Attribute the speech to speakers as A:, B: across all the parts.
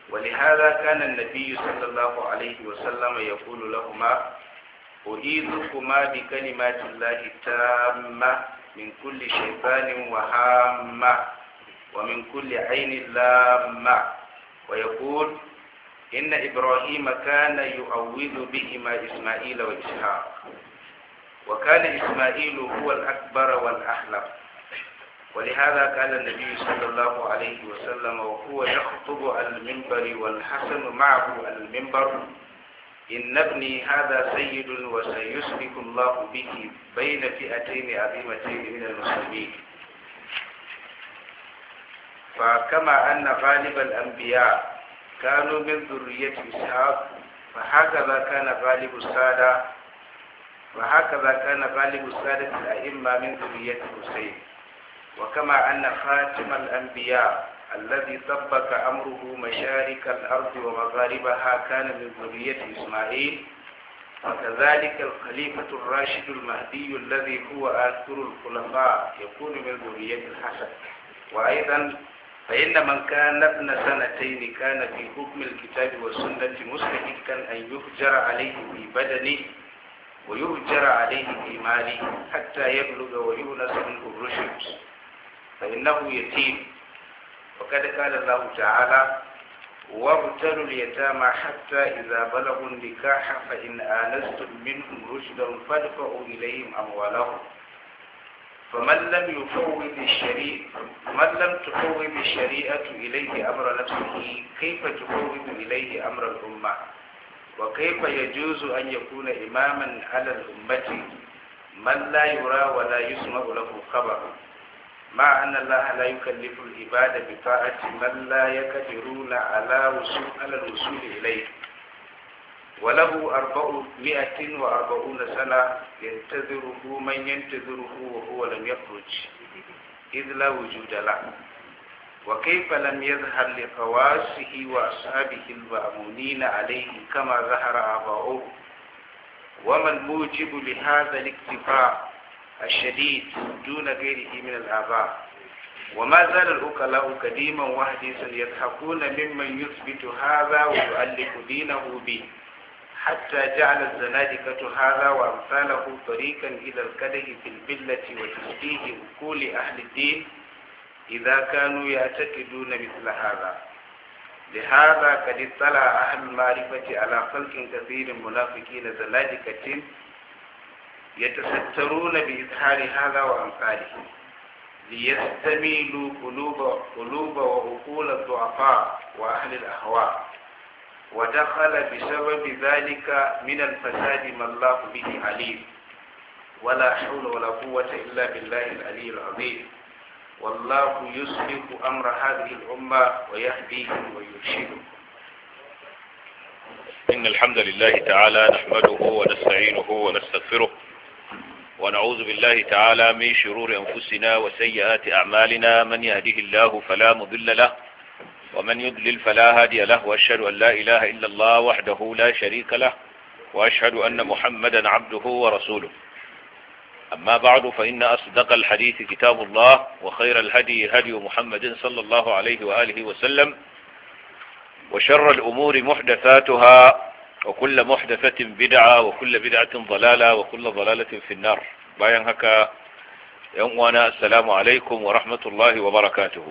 A: ولهذا كان النبي صلى الله عليه وسلم يقول لهما: أعيذكما بكلمات الله التامة من كل شيطان وهامة ومن كل عين لامة. ويقول: إن إبراهيم كان يؤوذ بهما إسماعيل وإسحاق، وكان إسماعيل هو الأكبر والأحلم. ولهذا قال النبي صلى الله عليه وسلم وهو يخطب على المنبر والحسن معه على المنبر: إن ابني هذا سيد وسيسلك الله به بين فئتين عظيمتين من المسلمين. فكما أن غالب الأنبياء كانوا من ذرية إسحاق، فهكذا كان غالب السادة الأئمة من ذرية حسين. وكما أن خاتم الأنبياء الذي طبق أمره مشارق الأرض ومغاربها كان من ذرية إسماعيل، وكذلك الخليفة الراشد المهدي الذي هو آخر الخلفاء يكون من ذرية الحسن. وأيضا فإن من كان ابن سنتين كان في حكم الكتاب والسنة مستحقا أن يهجر عليه في بدنه ويهجر عليه في ماله حتى يبلغ ويونس منه الرشد، فإنه يتيم. وقد قال الله تعالى: وابتلوا اليتامى حتى إذا بلغوا النكاح فإن آنستم منهم رشدا فادفعوا إليهم أموالهم. فمن لم تفوض الشريعة إليه أمر نفسه كيف تفوض إليه أمر الأمة؟ وكيف يجوز أن يكون إماما على الأمة من لا يرى ولا يسمع له خبر، مع أن الله لا يكلف العباد بطاعة من لا يقدرون على الوصول إليه، وله 440 سنة ينتظره من ينتظره وهو لم يخرج إذ لا وجود له. وكيف لم يظهر لخواصه وأصحابه المأمونين عليه كما ظهر آباؤه؟ وما الموجب لهذا الاكتفاء الشديد دون غيره من الآباء؟ وما زال العقلاء قديما وحديثا يضحكون ممن يثبت هذا ويؤلف دينه به، حتى جعل الزنادقة هذا وأمثاله طريقا إلى الكده في البلة وتشبيه عقول أهل الدين إذا كانوا يعتقدون مثل هذا. لهذا قد اطلع أهل المعرفة على خلق كثير منافقين زنادقة يتسترون بإظهار هذا وأمثاله ليستميلوا قلوب وعقول الضعفاء وأهل الأهواء. ودخل بسبب ذلك من الفساد ما الله به عليم، ولا حول ولا قوة إلا بالله العلي العظيم. والله يصلح أمر هذه الأمة ويهديهم ويرشدهم.
B: إن الحمد لله تعالى نحمده ونستعينه ونستغفره ونعوذ بالله تعالى من شرور أنفسنا وسيئات أعمالنا، من يهده الله فلا مضل له ومن يضلل فلا هادي له، وأشهد أن لا إله إلا الله وحده لا شريك له، وأشهد أن محمدا عبده ورسوله. أما بعد، فإن أصدق الحديث كتاب الله، وخير الهدي هدي محمد صلى الله عليه وآله وسلم، وشر الأمور محدثاتها، وكل محدثة بدعة، وكل بدعة ضلالة، وكل ضلالة في النار. bayan haka yan uwana, assalamu alaikum wa rahmatullahi wa barakatuhu.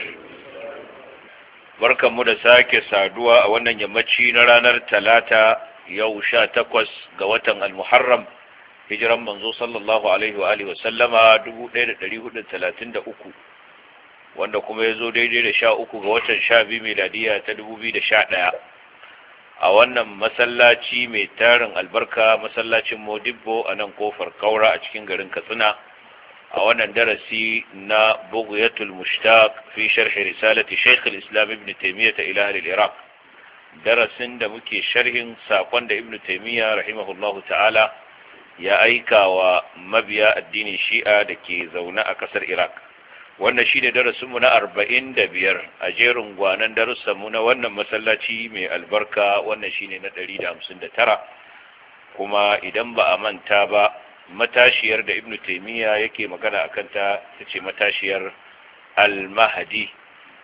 B: Barkanmu da sake saduwa a wannan yammaci na ranar Talata, yau 18 ga watan Al-Muharram, hijiran manzo sallallahu alaihi wa alihi wa sallama 1433, wanda kuma yazo daidai da 13 ga watan 12 miladiya ta 2011. A wannan masallaci mai tarin albarka, masallacin Modibbo a nan kofar Kaura a cikin garin Katsina, a wannan darasi na Bughyatul Mushtaq fi sharh risalati Sheikh al-Islam Ibn Taymiyyah ila ahli al-Iraq, darasin da muke sharhin sakon da Ibn Taymiyyah rahimahullahu ta'ala ya aika wa mabiya addinin Shi'a da ke zaune a kasar Iraq. Wannan shine darasinmu na 45 a jerin gwanan darussanmu na wannan masallaci mai albarka. Wannan shine na 159, kuma idan ba a manta ba, matashiyar da Ibn Taymiyyah yake magana akan ta ce matashiyar al-Mahdi,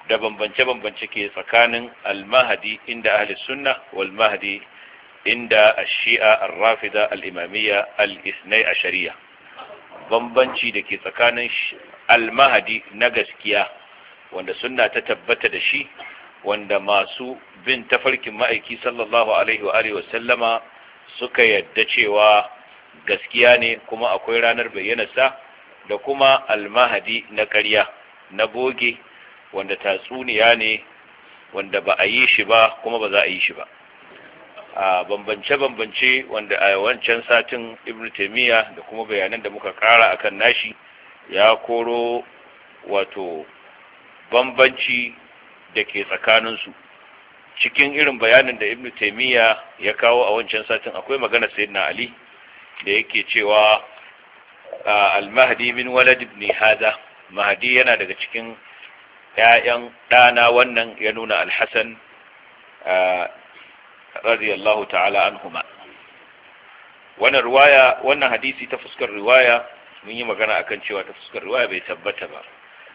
B: da bambance-bambance ke tsakanin al-mahdi inda ahli sunna wal mahdi inda ash-shi'a ar-rafida al-imamiyya al-ithnai ashariya. Bambanci da ke tsakanin al-mahdi na gaskiya wanda sunna ta tabbata da shi, wanda masu bin tafarkin ma'aiki sallallahu alaihi wa alihi wa sallama suka yadda cewa gaskiya ne kuma akwai ranar bayyanarsa, da kuma al-mahdi na ƙarya na boge wanda tatsuniya ne wanda ba a yi shi ba kuma ba za a yi shi ba. A bambance-bambance wanda a wancan satin Ibn Taymiyyah da kuma bayanan da muka kara akan nashi ya koro wato bambanci da ke tsakaninsu. Cikin irin bayanin da Ibn Taymiyyah ya kawo a wancan satin akwai magana Sayyidina Ali da yake cewa al-mahdi min walad ibn hada, mahdi yana daga cikin ƴaƴan ɗana wannan, ya nuna al-Hasan radiyallahu ta'ala anhuma. Wannan hadisi ta fuskar riwaya mun yi magana akan cewa ta fuskar riwaya bai tabbata ba.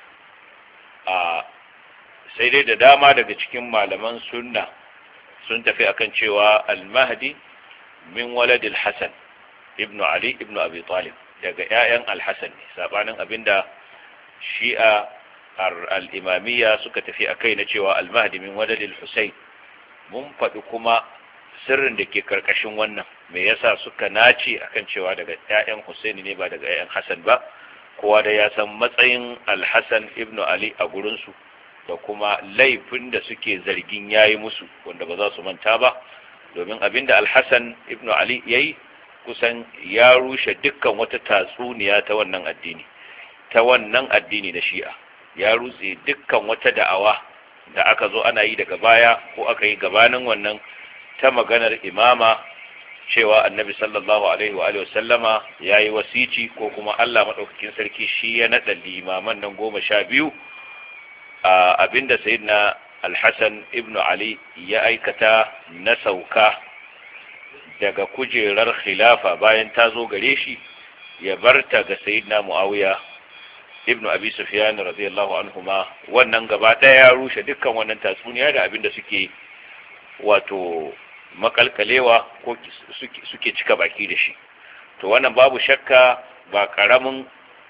B: Sai dai da dama daga cikin malaman sunna sun tafi akan cewa al-mahdi min walad al-Hasan ibn Ali ibn Abi Talib, daga ƴaƴan al-Hasan ne, sabanin abinda Shi'a al-imamiyya suka tafi akai na cewa al-mahdi min walad al-Husayn. Mun faɗi kuma sirrin da ke karkashin wannan, me yasa suka nace akan cewa daga ƴaƴan Husaini ne ba daga ƴaƴan Hassan ba. Kowa da ya san matsayin al-Hasan ibn Ali a gurin su da kuma laifin da suke zargin yayi musu, wanda ba za su manta ba, domin abinda al-Hasan ibn Ali yayi kusan ya rushe dukkan wata tatsuniya ta wannan addini na Shi'a. Ya rutse dukkan wata da'awa da aka zo ana yi daga baya ko aka yi gabanin wannan ta maganar imama, cewa annabi sallallahu alaihi wa sallama ya yi wasici ko kuma Allah maɗaukakin sarki shi ya naɗa limaman nan 12, abinda sayyidina al-Hasan ibn Ali ya aikata na sauka daga kujerar khilafa bayan ta zo gare shi, ya barta ga sayyidina Muawiya ibn Abi Sufyan radiyallahu anhuma. Wannan gaba ɗaya ya rushe dukkan wannan tatsuniya da abinda suke wato makalkalewa ko suke cika baki da shi. To wannan babu shakka ba karamin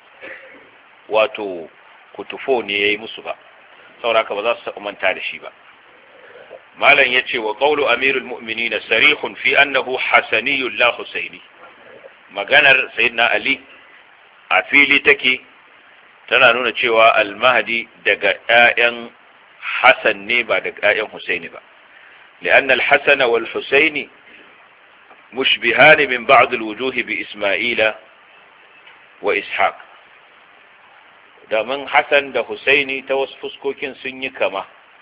B: wato kutufo ne yayi musu ba, sauraka ba za su manta da shi ba. Malam yace wa qawlu amirul mu'minin sarihun fi annahu hasaniyyun la husaini. Maganar sayyidina Ali a fili take, tana nuna cewa al-mahdi daga ƴaƴan Hassan ne ba daga ƴaƴan Husaini ba. لأن الحسن والحسين مشبهان من بعض الوجوه بإسماعيل وإسحاق. da mun Hassan da Husaini ta wasu fuskokin sun yi kama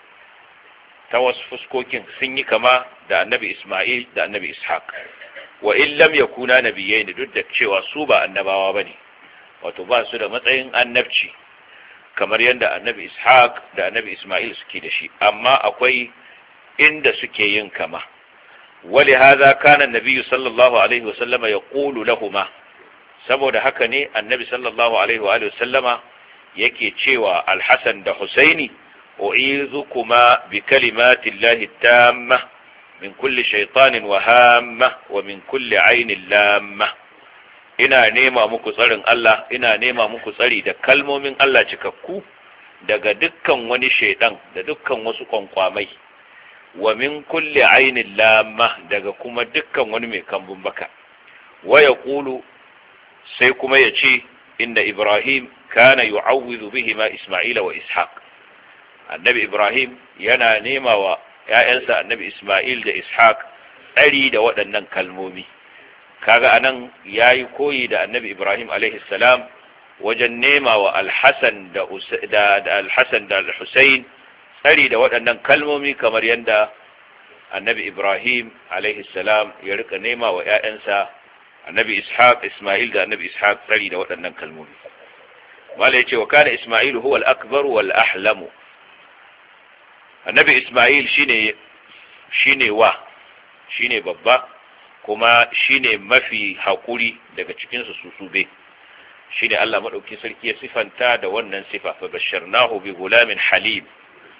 B: da annabi Ismail da annabi Ishaq, wa in lam yakuna nabiyyin, duk da cewa su ba annabawa bane, wato ba su da matsayin annabci kamar yadda annabi Ishaq da annabi Ismail suke da shi, amma akwai inda suke yin kama. ولهذا كان النبي صلى الله عليه وسلم يقول لهما, saboda haka ne annabi sallallahu alaihi wa sallama yake cewa al-Hasan da Husaini, u'izukuma bi kalimati llahi tamma min kulli shaytanin wa hamma wa min kulli ainin lamma. Ina nema muku tsarin Allah, ina nema muku tsari da kalmomin Allah cikakku daga dukkan wani shaydan da dukkan wasu kwankwamai, wa min kulli ainin lamma, daga kuma dukkan wani mai kambun baka. Wa yaqulu, sai kuma yace, inna Ibrahim kana yu'awwidhu bihima Isma'ila wa Ishaq. Annabi Ibrahim yana nema wa ƴaƴansa annabi Isma'il da Ishaq tsari da waɗannan kalmomi. Kaga anan yayi koyi da annabi Ibrahim alaihi salam wajen nema wa al-Hasan da al-Hasan da al-Husayn tsari da waɗannan kalmomi, kamar yadda annabi Ibrahim alaihi salam ya rika nema wa ƴaƴansa annabi Isma'il da annabi Ishaq tsari da waɗannan kalmomi. Mala yace wa kana Isma'il huwa al-akbar wal ahlamu. Annabi Isma'il shine babba kuma shine mafi hakuri daga cikin su sube. Shine Allah madauki sarki ya sifanta da wannan sifa, fa basharnahu bi gulamin halim.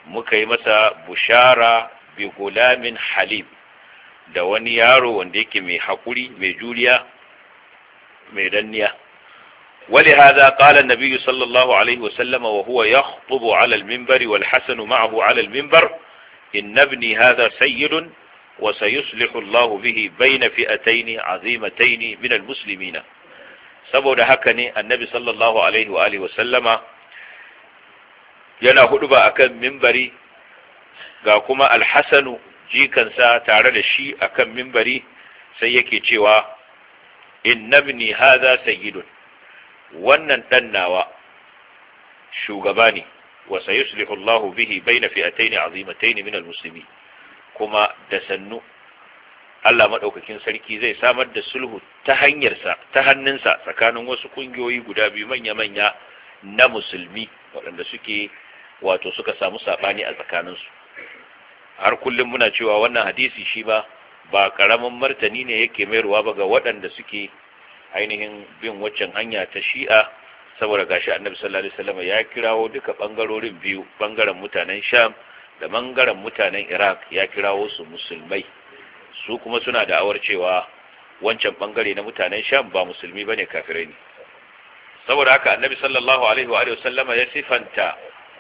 B: muka yi masa bushara bi gulamin halim, da wani yaro wanda yake mai haƙuri, mai juriya, mai danniya. ولهذا قال النبي صلى الله عليه وسلم وهو يخطب على المنبر والحسن معه على المنبر إن ابني هذا سيد وسيصلح الله به بين فئتين عظيمتين من المسلمين. saboda haka ne annabi sallallahu alaihi wa alihi wasallama yana huduba akan minbari, ga kuma alhassanu jikansa tare da shi akan minbari, sai yake cewa inna ibni hadha sayyidun, wannan dan nawa shugaba ne, wa sayuslihu Allahu bihi baina fi'atayn azimatayn min almuslimin, kuma da sannu Allah madaukakin sarki zai samar da sulhu ta hannunsa tsakanin wasu kungiyoyi guda biyu manya-manya na musulmi waɗanda suka samu sabani a tsakaninsu. Har kullum muna cewa wannan hadisi shi ba karamin martani ne yake mayarwa ba ga waɗanda suke ainihin bin waccan hanya ta Shi'a, saboda gashi Annabi sallallahu alaihi wasallam ya kirawo duka bangarorin biyu, bangaren mutanen Sham da bangaren mutanen Iraq, ya kirawo su musulmai. Su kuma suna da awar cewa wancan bangare na mutanen Sham ba musulmi bane, kafirai ne. Saboda haka Annabi sallallahu alaihi wa sallama ya sifanta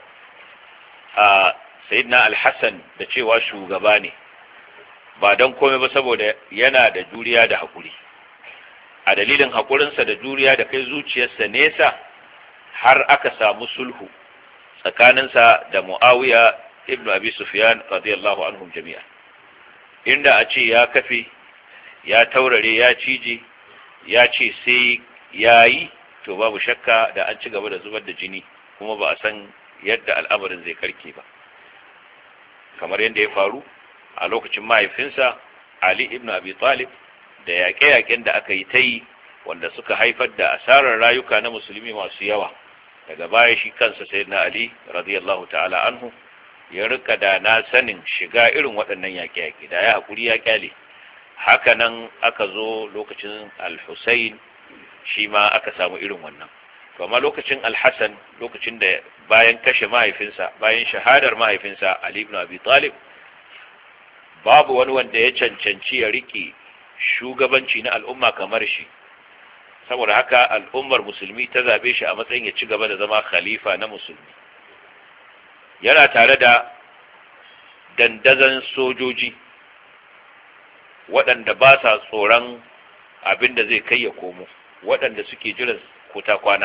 B: a Sayyidina Al-Hasan da cewa shugaba ne, ba don komai ba saboda yana da juriya da hakuri. A dalilin hakurinsa da juriya da kai zuciyarsa nesa, har aka samu sulhu tsakaninsa da Muawiya ibn Abi Sufyan radiyallahu anhum jami'a. Inda a ce ya kafe, ya taurare, ya cije, ya ce sai yayi, to babu shakka da an ci gaba da zubar da jini, kuma ba a san yadda al'amarin zai karke ba, kamar yadda ya faru a lokacin mahaifinsa Ali ibn Abi Talib, da yaƙe-yaƙen da aka yi ta yi wanda suka haifar da asarar rayuka na musulmi masu yawa. Daga baya shi kansa sayyidina Ali radiyallahu ta'ala anhu ya rika da na sanin shiga irin waɗannan yaƙe-yaƙe, da ya haƙuri ya ƙyale. Haka nan aka zo lokacin Al-Husayn, shi ma aka samu irin wannan. To amma lokacin Al-Hasan, lokacin da bayan kashe mahaifinsa, bayan shahadar mahaifinsa Ali ibn Abi Talib, babu wani wanda ya cancanci ya rike shugabanci na al'umma kamar shi. Saboda haka al'ummar musulmi ta zabe shi a matsayin ya ci gaba da zama khalifa na musulmi. Yana tare da dandazon sojoji waɗanda ba sa tsoron abin da zai kai ya komo, waɗanda suke jiran kota kwana.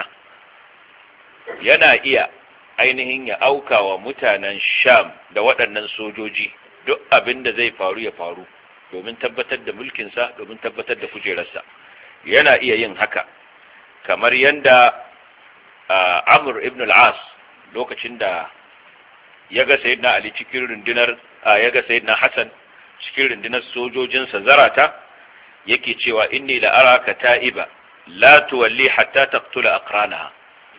B: Yana iya ainihin ya auka wa mutanen Sham da waɗannan sojoji duk abin da zai faru ya faru, domin tabbatar da mulkinsa, domin tabbatar da kujerarsa. Yana iya yin haka, kamar yadda Amr ibn al-As lokacin da ya ga Sayyidina Ali cikin rundunar, ya ga Sayyidina Hassan cikin rundunar sojojinsa zarata, yake cewa inni la araka ta'iba la tuwalli hatta taqtula aqranaha.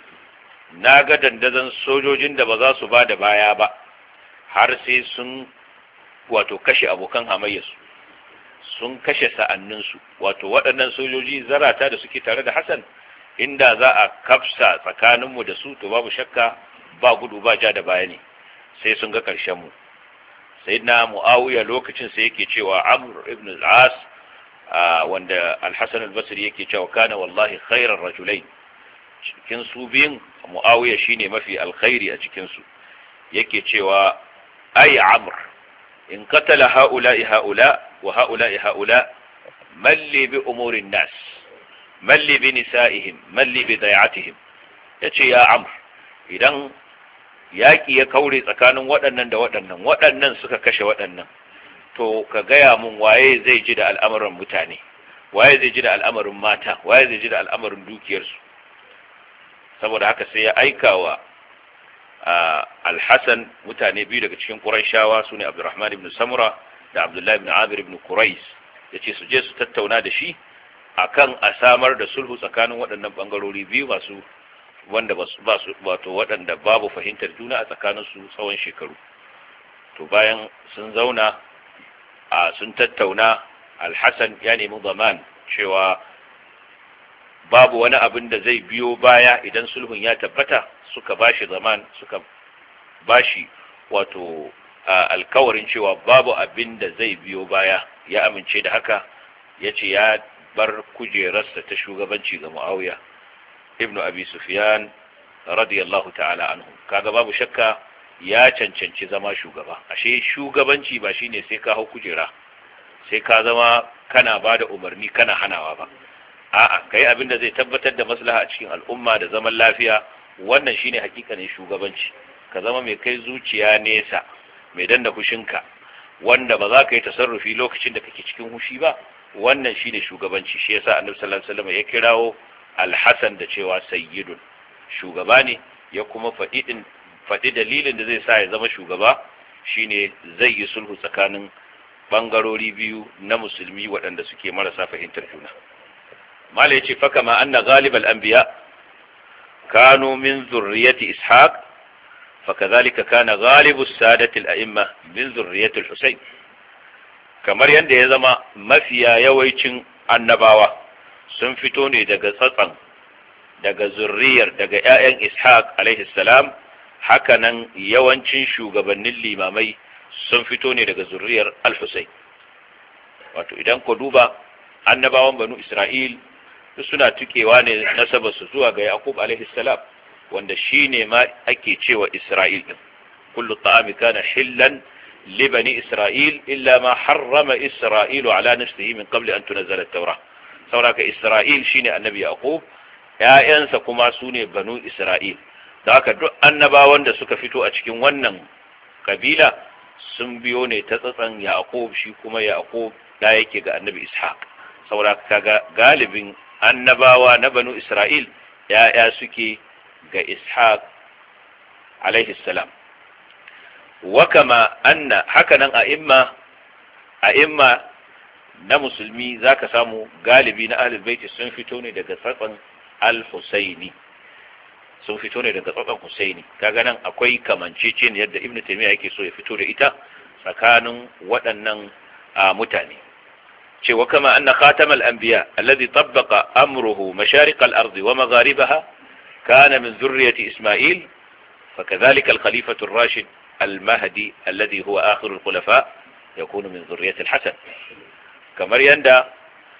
B: Na ga dandazon sojojin da ba za su ba da baya ba har sai sun kashe abokan hamayyarsu, sun kashe sa'anninsu. Waɗannan sojoji zarata da suke tare da Hassan, inda za a kafsa tsakaninmu da su, to babu shakka ba gudu ba ja da baya ne, sai sun ga ƙarshenmu. Sayyidina Muawiya lokacin sai yake cewa Amr ibn al-As, wanda Al-Hasan al-Basri yake cewa kana wallahi khairar rajulain, cikin su biyun Muawiya shine mafi alkhairi a cikin su. Yake cewa ay Amr, in qatala haula'i haula wa haula'i haula, malli bi umurin nas, malli bi nisa'ihim, malli bi dai'atihim. Yace ya Amr, idan yaki ya kaure tsakanin waɗannan da waɗannan, waɗannan suka kashe waɗannan, to ka gaya mun waye zai ji da al'amuran mutane, waye zai ji da al'amarin mata, waye zai ji da al'amarin dukiyarsu. Saboda haka sai ya aika wa Al-Hasan mutane biyu daga cikin Qurayshawa, sune Abdurrahman ibn Samura da Abdullah ibn Amir ibn Quraysh, yace su je su tattauna da shi akan a samar da sulhu tsakanin waɗannan bangarori biyu masu wanda waɗanda babu fahimtar juna a tsakanin su tsawon shekaru. To bayan sun zauna sun tattauna, Al-Hasan ya nemi zaman cewa babu wani abin da zai biyo baya idan sulhun ya tabbata. Suka bashi zaman, suka bashi wato alkawarin cewa babu abin da zai biyo baya, ya amince da haka, ya ce ya bar kujerarsa ta shugabanci ga Muawiya ibnu Abi Sufyan radiyallahu ta'ala anhu. Kaga babu shakka ya cancanci zama shugaba. Ashe shugabanci ba shine sai ka hau kujera, sai ka zama kana bada umarni kana hanawa ba. A'a, kai abin da zai tabbatar da maslaha a cikin al'umma da zaman lafiya, wannan shine hakikanin shugabanci. Ka zama mai kai zuciya nesa, mai danna hushinka, wanda ba za ka yi tasarrufi lokacin da kake cikin hushi ba, wannan shine shugabanci. Shi yasa Annabi sallallahu alaihi wasallam ya kirawo Al-Hasan da cewa sayyidun, shugaba ne, ya kuma faɗi dalilin da zai sa ya zama shugaba, shine zai yi sulhu tsakanin bangarori biyu na musulmi waɗanda suke marasa fahimtar juna. Mala yace fa kama anna ghalibal anbiya kanu min zurriyyati ishaq fakadhalika kana ghalibu sadati al-a'imma min zurriyyati al-husayn. Kamar yanda ya zama mafiya yawancin annabawa sun fito ne daga tsatsan, daga zurriyar, daga ƴaƴan ishaq alaihi salam, hakanan yawancin shugabannin limamai sun fito ne daga zurriyar al-husayn. Wato idan ku duba annabawan banu isra'il suna tukewa ne nasabar su zuwa ga yaqub alaihi salam, wanda shine ma ake cewa isra'il din. kullu ta'ami kana hillan li bani isra'il illa ma harrama isra'ilu ala nafsihi min qabli an tunzala at-taurah. sauraka isra'il shine annabi yaqub, ƴaƴansa kuma sune banu isra'il. da haka duk annabawan da suka fito a cikin wannan kabila sun biyo ne ta tsatsan yaqub, shi kuma yaqub da yake ga annabi ishaq. saboda kaga galibin annabawa na banu isra'il ya'ya suke ga ishaq alaihi salam. wa kama anna hakanan a'imma na musulmi zaka samu galibi na ahlul bait sun fito ne daga tsatsan al-husaini, sun fito ne daga tsatsan husaini. kaga nan akwai kamancece ne yadda ibnu taymiya yake so ya fito da ita tsakanin waɗannan mutane. cewa kama anna khatamal anbiya alladhi tabbaqa amruhu masharik al-ard wa magharibaha kana min zurriyyati isma'il, fakadhalika al-khalifatu ar-rashid al-mahdi alladhi huwa akhir al-khulafa yakunu min zurriyyati al-hasan. kamar yanda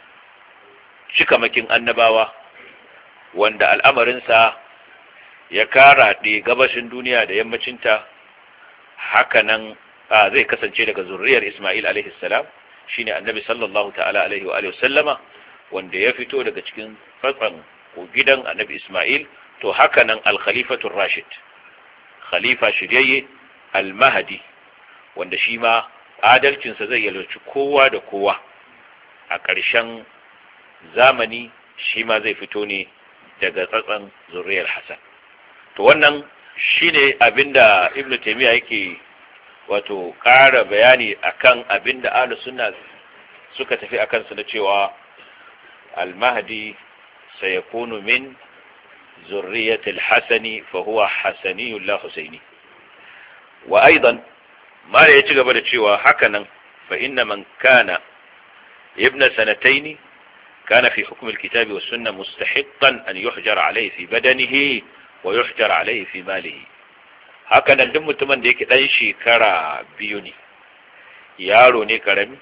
B: cikamakin annabawa wanda al'amarin sa ya karaɗe gabashin duniya da yammacinta, hakanan zai kasance daga zurriyar Isma'il alaihi salam, shine annabi sallallahu ta'ala alaihi wa sallama, wanda ya fito daga cikin fatsan ko gidan annabi Isma'il. to hakanan al-khalifatur rashid, khalifa shiryayye al-mahdi, wanda shi ma adalcinsa zai yalwaci kowa da kowa a ƙarshen zamani, shi ma zai fito ne daga tsatsan zurriyar Hassan. to wannan shine abinda Ibn Taymiyyah yake wato ƙara bayani akan abinda ahlus sunna suka tafi akan su na cewa al-mahdi sayakunu min zurriyyati al-hasani fa huwa hasani la husaini. wa aidan ma ya ci gaba da cewa hakanan fa inna man kana ibn sanatayn kana fi hukm al-kitab wa sunnah mustahiqqan an yuhjara alayhi fi badanihi wa yuhjar alayhi fi malihi. haka nan duk mutumin da yake dan shekara 2 ne, yaro ne karami,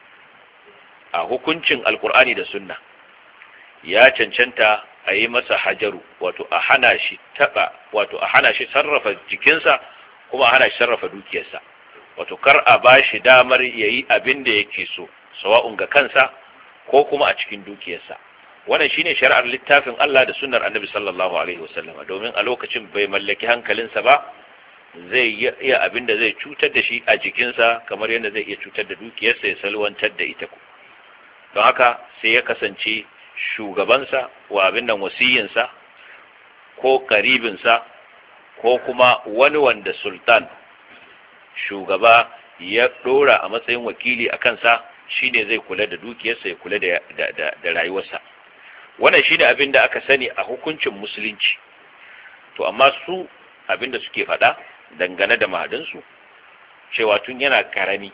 B: a hukuncin alkur'ani da sunna ya cancanta a yi masa hajaru, wato a hana shi sarrafa jikinsa, kuma a hana shi sarrafa dukiyarsa. wato kar a bashi damar yayi abin da yake so, sawa'un ga kansa ko kuma a cikin dukiyarsa. wannan shine shari'ar littafin Allah da sunnar Annabi sallallahu alaihi wasallama, domin a lokacin bai mallaki hankalinsa ba, zai iya abinda zai cutar da shi a jikinsa kamar yadda zai iya cutar da dukiyarsa, ya salwantar da ita. don haka sai ya kasance shugabansa wa abin nan wasiyinsa ko karibinsa ko kuma wani wanda sultan shugaba ya dora a matsayin wakili a kansa, shine zai kula da dukiyarsa, ya kula da rayuwarsa. wannan shine abin da aka sani a hukuncin musulunci. to amma su abin da suke faɗa dangane da mahadinsu cewa tun yana karami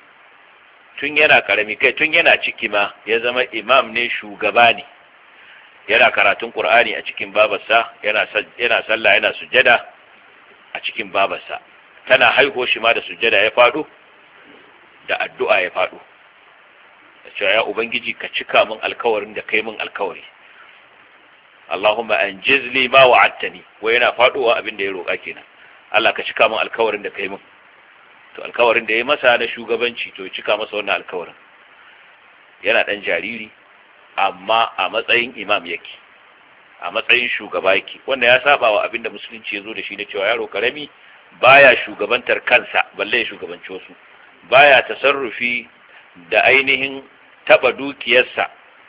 B: kai tun yana ciki ma ya zama imam ne, shugaba ne, yana karatun Qur'ani a cikin babarsa, yana sallah, yana sujada a cikin babarsa. tana haihuwa shi ma da sujjada ya fado da addu'a ya fado da cewa ya ubangiji ka cika min alkawarin da kai min alkawari Allahumma anjiz li ma wa'adtani wai yana faduwa abin da ya roka kenan Allah ka cika min alkawarin da kai min to alkawarin da ya masa na shugabanci to ya cika masa wannan alkawarin yana dan jariri amma a matsayin imam yake a matsayin shugaba yake wanda ya saba wa abinda musulunci ya zo da shi na cewa yaro karami baya shugabantar kansa balle ya shugabanci wasu baya tasarrufi da ainihin taba dukiyarsa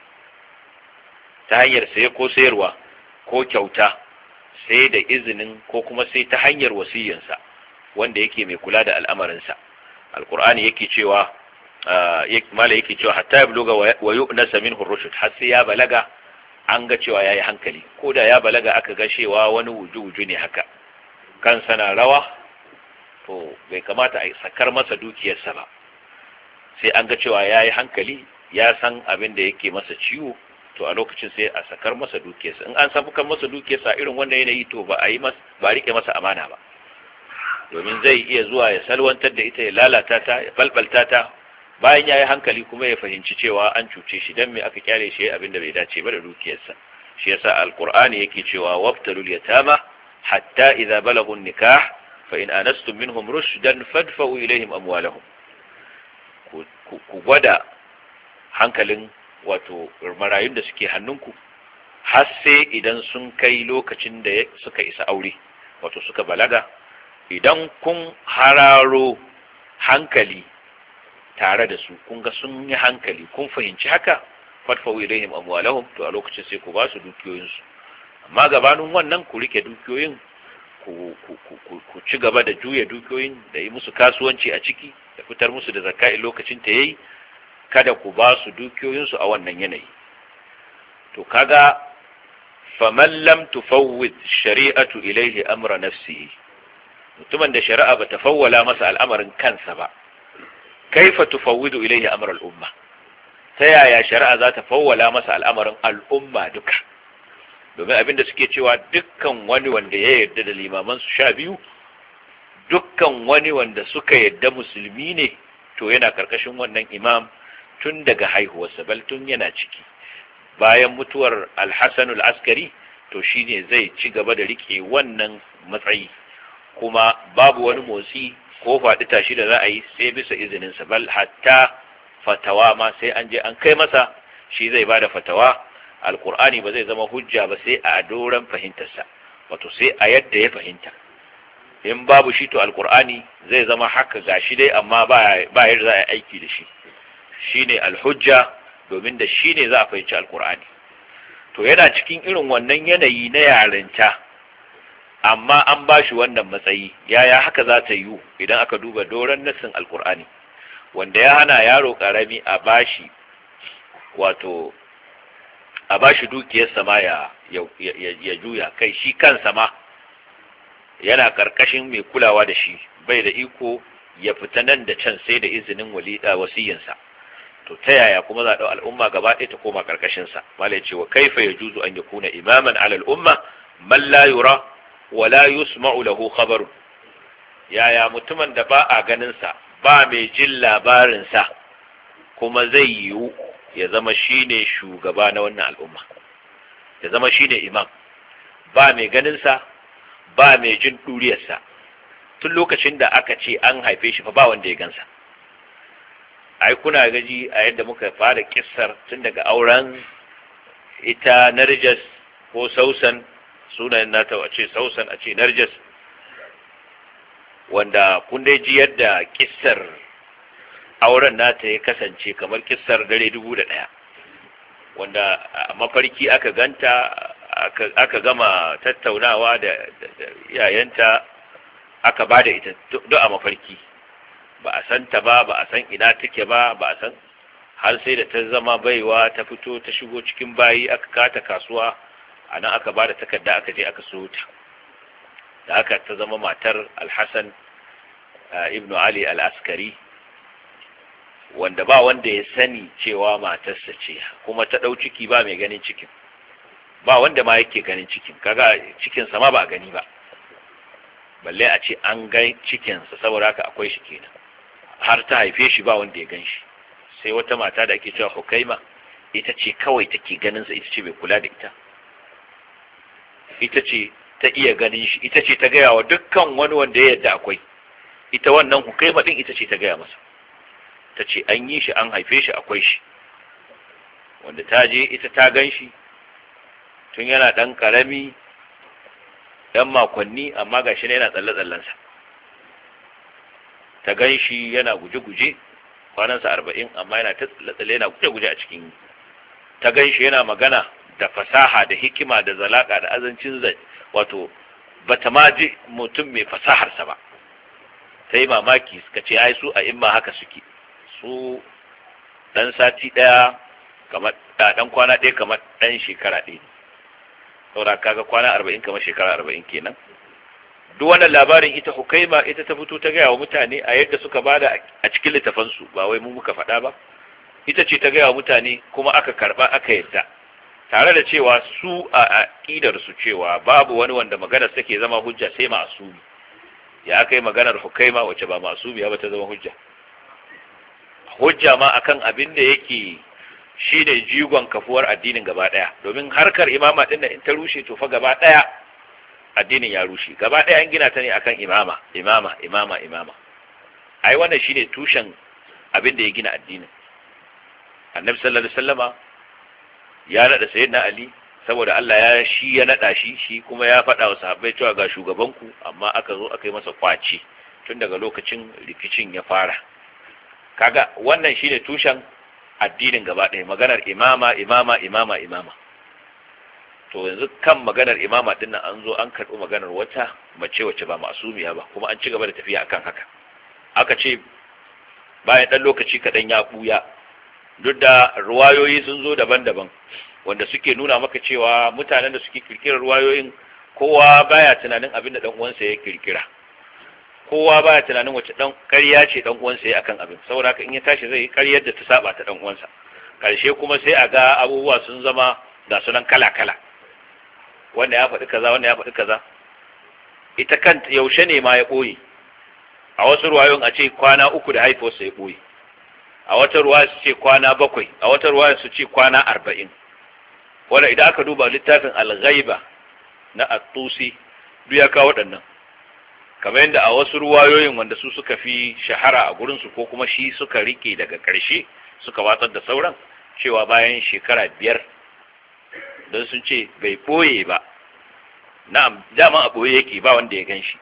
B: ta hanyar saye ko sayarwa ko kyauta sai da izinin ko kuma sai ta hanyar wasiyyansa wanda yake mai kula da al'amarinsa alqur'ani yake cewa mala yake cewa hatta ya buluga wa yu'nasa minhu ar-rushd har sai ya balaga an ga cewa yayi hankali ko da ya balaga aka ga cewa wani wuju ne haka kansa na rawa to bai kamata a sakar masa dukiyarsa ba sai an ga cewa yayi hankali ya san abin da yake masa ciwo to a lokacin sai a sakar masa dukiyarsa in an sakar masa dukiyarsa irin wannan yanayi to ba a yi masa ba rike masa amana ba domin zai iya zuwa ya salwantar da ita ya lalata ta ya balbalta ta bayan ya yi hankali kuma ya fahimci cewa an cuce shi don me aka kyale shi abin da bai dace ba da dukiyarsa shi yasa alqur'ani yake cewa wabtalul yatama hatta idza balagu nikah fa in anastum minhum rushdan fadfa'u ilayhim amwalahum ku gwada hankalin wato marayun da suke hannunku har sai idan sun kai lokacin da suka isa aure wato suka balaga idan kun hararo hankali tare da su kun ga sun yi hankali kun fahimci haka fatfawu ilaihim amwalahum to a lokacin sai ku ba su dukiyoyinsu amma gabanin wannan ku rike dukiyoyin ku ci gaba da juya dukiyoyin da yi musu kasuwanci a ciki da fitar musu da zakka lokacin ta yayi kada ku ba su dukiyoyinsu a wannan yanayi to kaga faman lam tufawwid shari'atu ilaihi amra nafsihi mutumin da shari'a bata fawwala masa al'amarin kansa ba kaifa tufawwidu ilayhi amr al-umma ta yaya shari'a za ta fawwala masa al'amarin al'umma duka domin abinda suke cewa dukkan wani wanda ya yarda da limaman su 12 dukkan wani wanda suka yarda musulmi ne to yana karkashin wannan imam tun daga haihuwarsa bal tun yana ciki bayan mutuwar al-Hasan al-Askari to shine zai ci gaba da rike wannan matsayi kuma babu wani motsi ko faɗi tashi da za a yi sai bisa izininsa bal hatta fatawa ma sai an je an kai masa shi zai bada fatawa alkur'ani ba zai zama hujja ba sai a doran fahimtarsa wato sai a yadda ya fahimta in babu shi to alkur'ani zai zama haka gashi dai amma ba yadda za a yi aiki da shi shine alhujja domin da shi ne za a fahimci alkur'ani to yana cikin irin wannan yanayi na yarinta amma an ba shi wannan matsayi yaya haka za ta yiwu idan aka duba doron nassin alkur'ani wanda ya hana yaro karami a bashi wato a bashi dukiyarsa ma ya juya kai shi kansa ma yana karkashin mai kulawa da shi bai da iko ya fita nan da can sai da izinin wasiyinsa to ta yaya kuma za a ɗau al'umma gaba ɗaya ta koma karkashinsa malai ce wa kaifa yajuzu an yakuna imaman ala al'umma man la yura wala yusma'u lahu khabaru yaya mutumin da ba a ganin sa ba mai jin labarin sa kuma zai yiwu ya zama shine shugaba na wannan al'umma ya zama shine imam ba mai ganin sa ba mai jin duriyar sa tun lokacin da aka ce an haife shi fa ba wanda ya gansa ai kuna gaji a yadda muka fara kissar tun daga auren ita Narjas ko Sausan sunayen nata a ce Sausan a ce Narjas wanda kun dai ji yadda kissar auren nata ya kasance kamar kissar dare 1001 wanda a mafarki aka ganta aka gama tattaunawa da iyayenta aka bada ita duk a mafarki ba a san ta ba a san ina take ba a san har sai da ta zama baiwa ta fito ta shigo cikin bayi aka kata kasuwa a nan aka ba da takarda aka je aka so ta da haka ta zama matar Al-Hasan ibn Ali al-Askari wanda ba wanda ya sani cewa matarsa ce kuma ta dau ciki ba mai ganin cikin ba wanda ma yake ganin cikin kaga cikin sa ma ba a gani ba balle a ce an ga cikinsa, saboda haka akwai shi kenan. Har ta haife shi ba wanda ya gan shi, sai wata mata da ake cewa Hukaima, ita ce kawai take ganin sa, ita ce mai kula da ita, ita ce ta iya ganin shi, ita ce ta gaya wa dukkan wani wanda ya yadda akwai. Ita wannan Hukaima din ita ce ta gaya masa, ta ce an yi shi, an haife shi, akwai shi. Wanda ta je ita ta gan shi tun yana ɗan ƙarami, ɗan makonni, amma ga shi ne yana tsalle-tsallensa. Ta gan shi yana guje-guje, kwanansa 40, amma yana ta tsalle-tsalle, yana guje-guje a cikin. Ta gan shi yana magana da fasaha da hikima da zalaka da azancin zai, wato bata ma ji mutum mai fasaharsa ba. Ta yi mamaki, suka ce ai su a imma haka suke, su ɗan sati ɗaya kamar ɗan kwana ɗaya kamar ɗan shekara ɗaya, saboda kaga kwana 40 kamar shekara 40 kenan. Duk wannan labarin ita Hukaima ita ta fito ta gaya wa mutane a yadda suka bada a cikin littafansu, ba wai mu muka faɗa ba. Ita ce ta gaya wa mutane kuma aka karba aka yadda, tare da cewa su a aqidar su cewa babu wani wanda maganar take zama hujja sai ma'asumi. Ya aka yi maganar Hukaima wacce ba ma'asumiya ba ta zama hujja? Hujja ma akan abin da yake shi ne jigon kafuwar addinin gaba ɗaya, domin harkar imama ɗin in ta rushe to fa gaba ɗaya addinin ya rushe, gaba ɗaya an gina ta ne akan imama. Ai wannan shi ne tushen abin da ya gina addinin. Annabi sallallahu alaihi wasallama ya naɗa sayyidina Ali saboda Allah ya naɗa shi kuma ya faɗa wa sahabbai cewa ga shugabanku, amma aka zo aka yi masa kwaci. Tun daga lokacin rikicin ya fara. Kaga wannan shi ne tushen addinin gaba ɗaya, maganar imama. To yanzu kan maganar imama din nan an zo an karɓi maganar wata mace wacce ba ma'asumiya ba, kuma an ci gaba da tafiya akan haka. Aka ce bayan ɗan lokaci kaɗan ya ɓuya, duk da ruwayoyi sun zo daban-daban wanda suke nuna maka cewa mutanen da suke kirkirar ruwayoyin kowa baya tunanin abin da ɗan uwansa ya kirkira, kowa baya tunanin wace dan ƙarya ce dan uwansa yayi akan abin, saboda haka in ya tashi zai yi ƙaryar da ta saba ta dan uwansa. Karshe kuma sai a ga abubuwa sun zama ga sunan kala-kala, wanda ya faɗi kaza, wanda ya faɗi kaza. Ita kanta yaushe ne ma ya ɓoye? A wasu ruwayoyin a ce kwana 3 da haifuwarsa ya ɓoye, a wata ruwaya su ce kwana 7, a wata ruwaya su ce kwana 40. Wanda idan aka duba littafin Al-Ghaiba na At-Tusi duk ya kawo waɗannan, kamar yadda a wasu ruwayoyin wanda su suka fi shahara a gurinsu ko kuma shi suka rike daga ƙarshe suka watsar da sauran, cewa bayan shekara 5, don sun ce bai ɓoye ba. Na'am, dama a ɓoye yake ba wanda ya gan shi,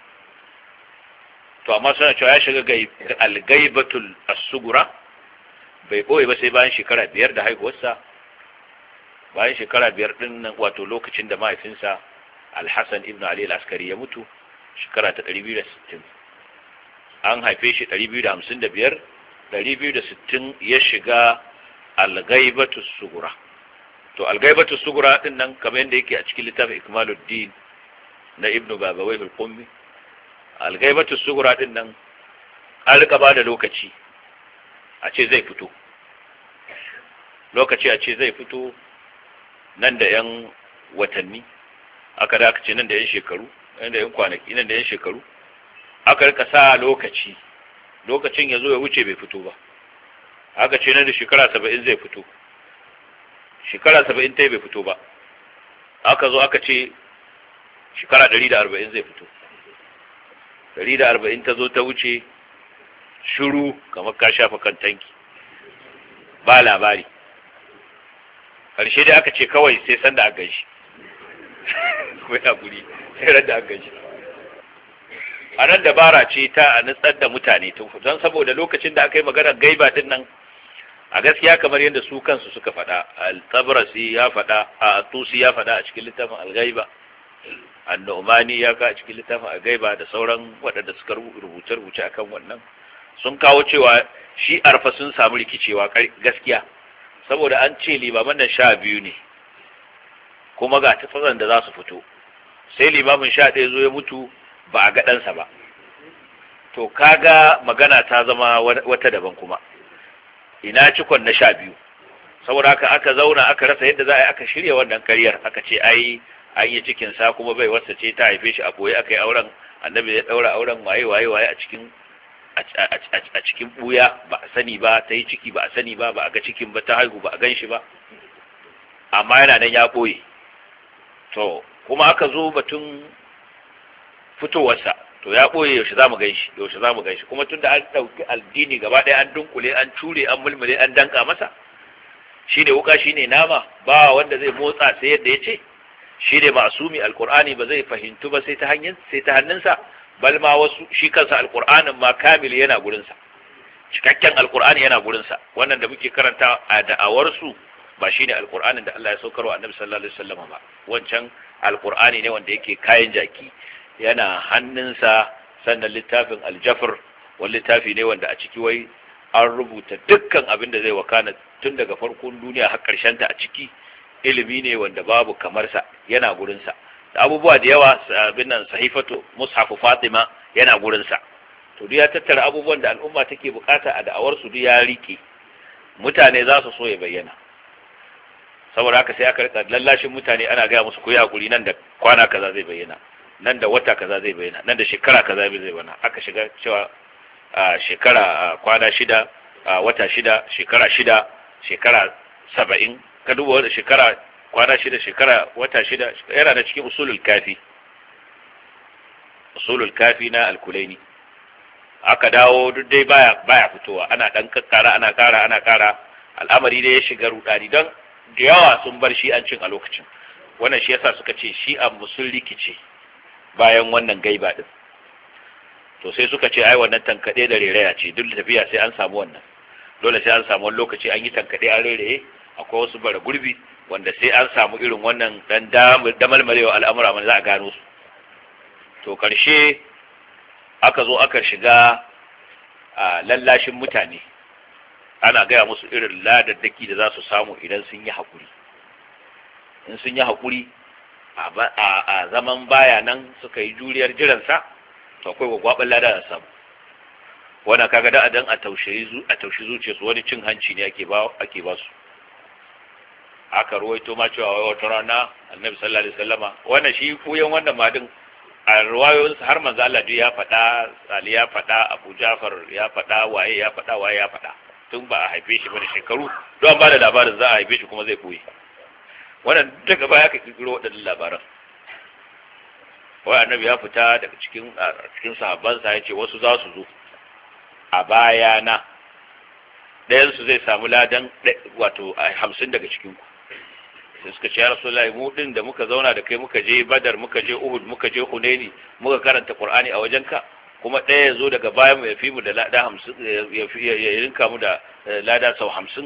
B: to amma suna cewa ya shiga al-gaibatul as-sugura, bai ɓoye ba sai bayan shekara 5 da haihuwarsa. Bayan shekara 5 din nan, wato lokacin da mahaifinsa Al-Hasan ibn Ali al-Askari ya mutu, shekara ta 260, an haife shi 255, 260 ya shiga al-ghaibatu sugura. To al-ghaibatu sugura din nan kamar yadda yake a cikin littafin Ikmaluddin na Ibn Babawayh al-Qummi, al-ghaibatu sugura din nan an rika ba da lokaci a ce zai fito, lokaci a ce zai fito nan da 'yan watanni, aka da aka ce nan da 'yan shekaru, nan da 'yan kwanaki, nan da 'yan shekaru, aka rika sa lokacin ya zo ya wuce bai fito ba. Aka ce nan da shekara 70 zai fito, shekara 70 ta bai fito ba. Aka zo aka ce shekara 140 zai fito, 140 ta zo ta wuce, shiru kamar ka shafa kan tanki, ba labari. Karshe dai aka ce kawai sai sanda aka ganshi ko ya guri sai randa aka ganshi. A nan dabara ce ta a nutsar da mutane tun, don saboda lokacin da aka yi maganar gaiba din nan, a gaskiya kamar yadda su kansu suka faɗa, al-Tabrasi ya faɗa, Tusi ya faɗa a cikin littafin al-Ghaiba, An-Nu'mani ya ka a cikin littafin al-Ghaiba, da sauran waɗanda suka rubuce akan wannan sun kawo cewa shi arfa sun samu rikicewa gaskiya, saboda an ce limaman nan 12 ne, kuma ga tafazan da za su fito, sai limamin 11 zo ya mutu ba a ga ɗansa ba. To kaga magana ta zama wata daban kuma, ina cikon na 12. Saboda haka aka zauna aka rasa yadda za a yi, aka shirya wannan ƙaryar, aka ce ai an yi cikinsa kuma bai wasa ce ta haife shi a boye, aka yi auren annabi ya daura auren waye a cikin buya ba a sani ba, ta yi ciki ba a sani ba, ba a ga cikin ba, ta haihu ba a gan shi ba, amma yana nan ya ɓoye. To kuma aka zo batun fitowarsa, to ya ɓoye, yaushe za mu gan shi, kuma tun da an ɗauki addini gaba ɗaya an dunkule, an cure, an mulmule, an danka masa, shi ne wuka, shi ne nama, ba wanda zai motsa sai yadda ya ce, shi ne masumi, alkur'ani ba zai fahimtu ba sai ta hannunsa, bal ma wasu shi kansa alkur'anin ma kamil yana gurinsa, cikakken alkur'ani yana gurinsa. Wannan da muke karanta a da'awarsu ba shi ne alkur'anin da Allah ya saukar wa annabi sallallahu alaihi wasallam ba, wancan alkur'ani ne wanda yake kayan jaki, yana hannunsa. Sannan littafin aljafar wani littafi ne wanda a ciki wai an rubuta dukkan abin da zai wakana tun daga farkon duniya har ƙarshen ta a ciki. Ilimi ne wanda babu kamarsa, yana gurinsa. Da abubuwa da yawa, abin nan sahifatu mushafu Fatima yana gurinsa. To duk ya tattara abubuwan da al'umma take bukata a da'awar su, duk ya rike. Mutane za su so ya bayyana, saboda haka sai aka rika lallashin mutane, ana gaya musu ku yi hakuri, nan da kwana kaza zai bayyana, nan da wata kaza zai bayyana, nan da shekara kaza zai bayyana. Aka shiga cewa shekara kwana 6, wata 6, shekara 6, shekara 70. Ka duba wanda shekara kwana 6, shekara wata 6, yana da cikin usulul kafi na al-Kulaini. Aka dawo duk dai baya fitowa, ana dan kakkara, ana kara, al'amari dai ya shiga rudani, don da yawa sun bar shi an cin a lokacin. Wannan shi yasa suka ce shi an musul rikice bayan wannan gaiba din. To sai suka ce ai wannan tankade da rereya ce, duk tafiya sai an samu wannan, dole sai an samu wani lokaci an yi tankade an rereye. Akwai wasu bara gurbi wanda sai an samu irin wannan dan damalmalewa al'amura man za a gano su. To karshe aka zo aka shiga a lallashin mutane, ana gaya musu irin ladaddaki da za su samu idan sun yi haƙuri. In sun yi haƙuri a zaman baya nan suka yi juriyar jiransa, to akwai gwagwaɓin lada da samu. Wannan kaga da adan a taushi zuciyarsu, wani cin hanci ne ake ba su. Aka ruwaito ma cewa wata rana annabi sallallahu alaihi wasallama, wannan shi koyan wannan madin a ruwayoyin har manzo Allah ya faɗa, Ali ya faɗa, Abu Ja'far ya faɗa, waye ya faɗa, tun ba a haife shi ba da shekaru, don ba da labarin za a haife shi kuma zai koyi. Wannan daga baya ka kirkiro waɗannan labaran. Wai annabi ya fita daga cikin sahabbansa, ya ce wasu za su zo a bayana, ɗayansu zai samu ladan wato 50 daga cikinku. Sai suka ce ya Rasulullahi, mu din da muka zauna da kai, muka je Badar, muka je Uhud, muka je Hunaini, muka karanta Qur'ani a wajenka, kuma ɗaya ya zo daga bayan mu ya fi mu da lada 50, ya rinka mu da lada sau 50.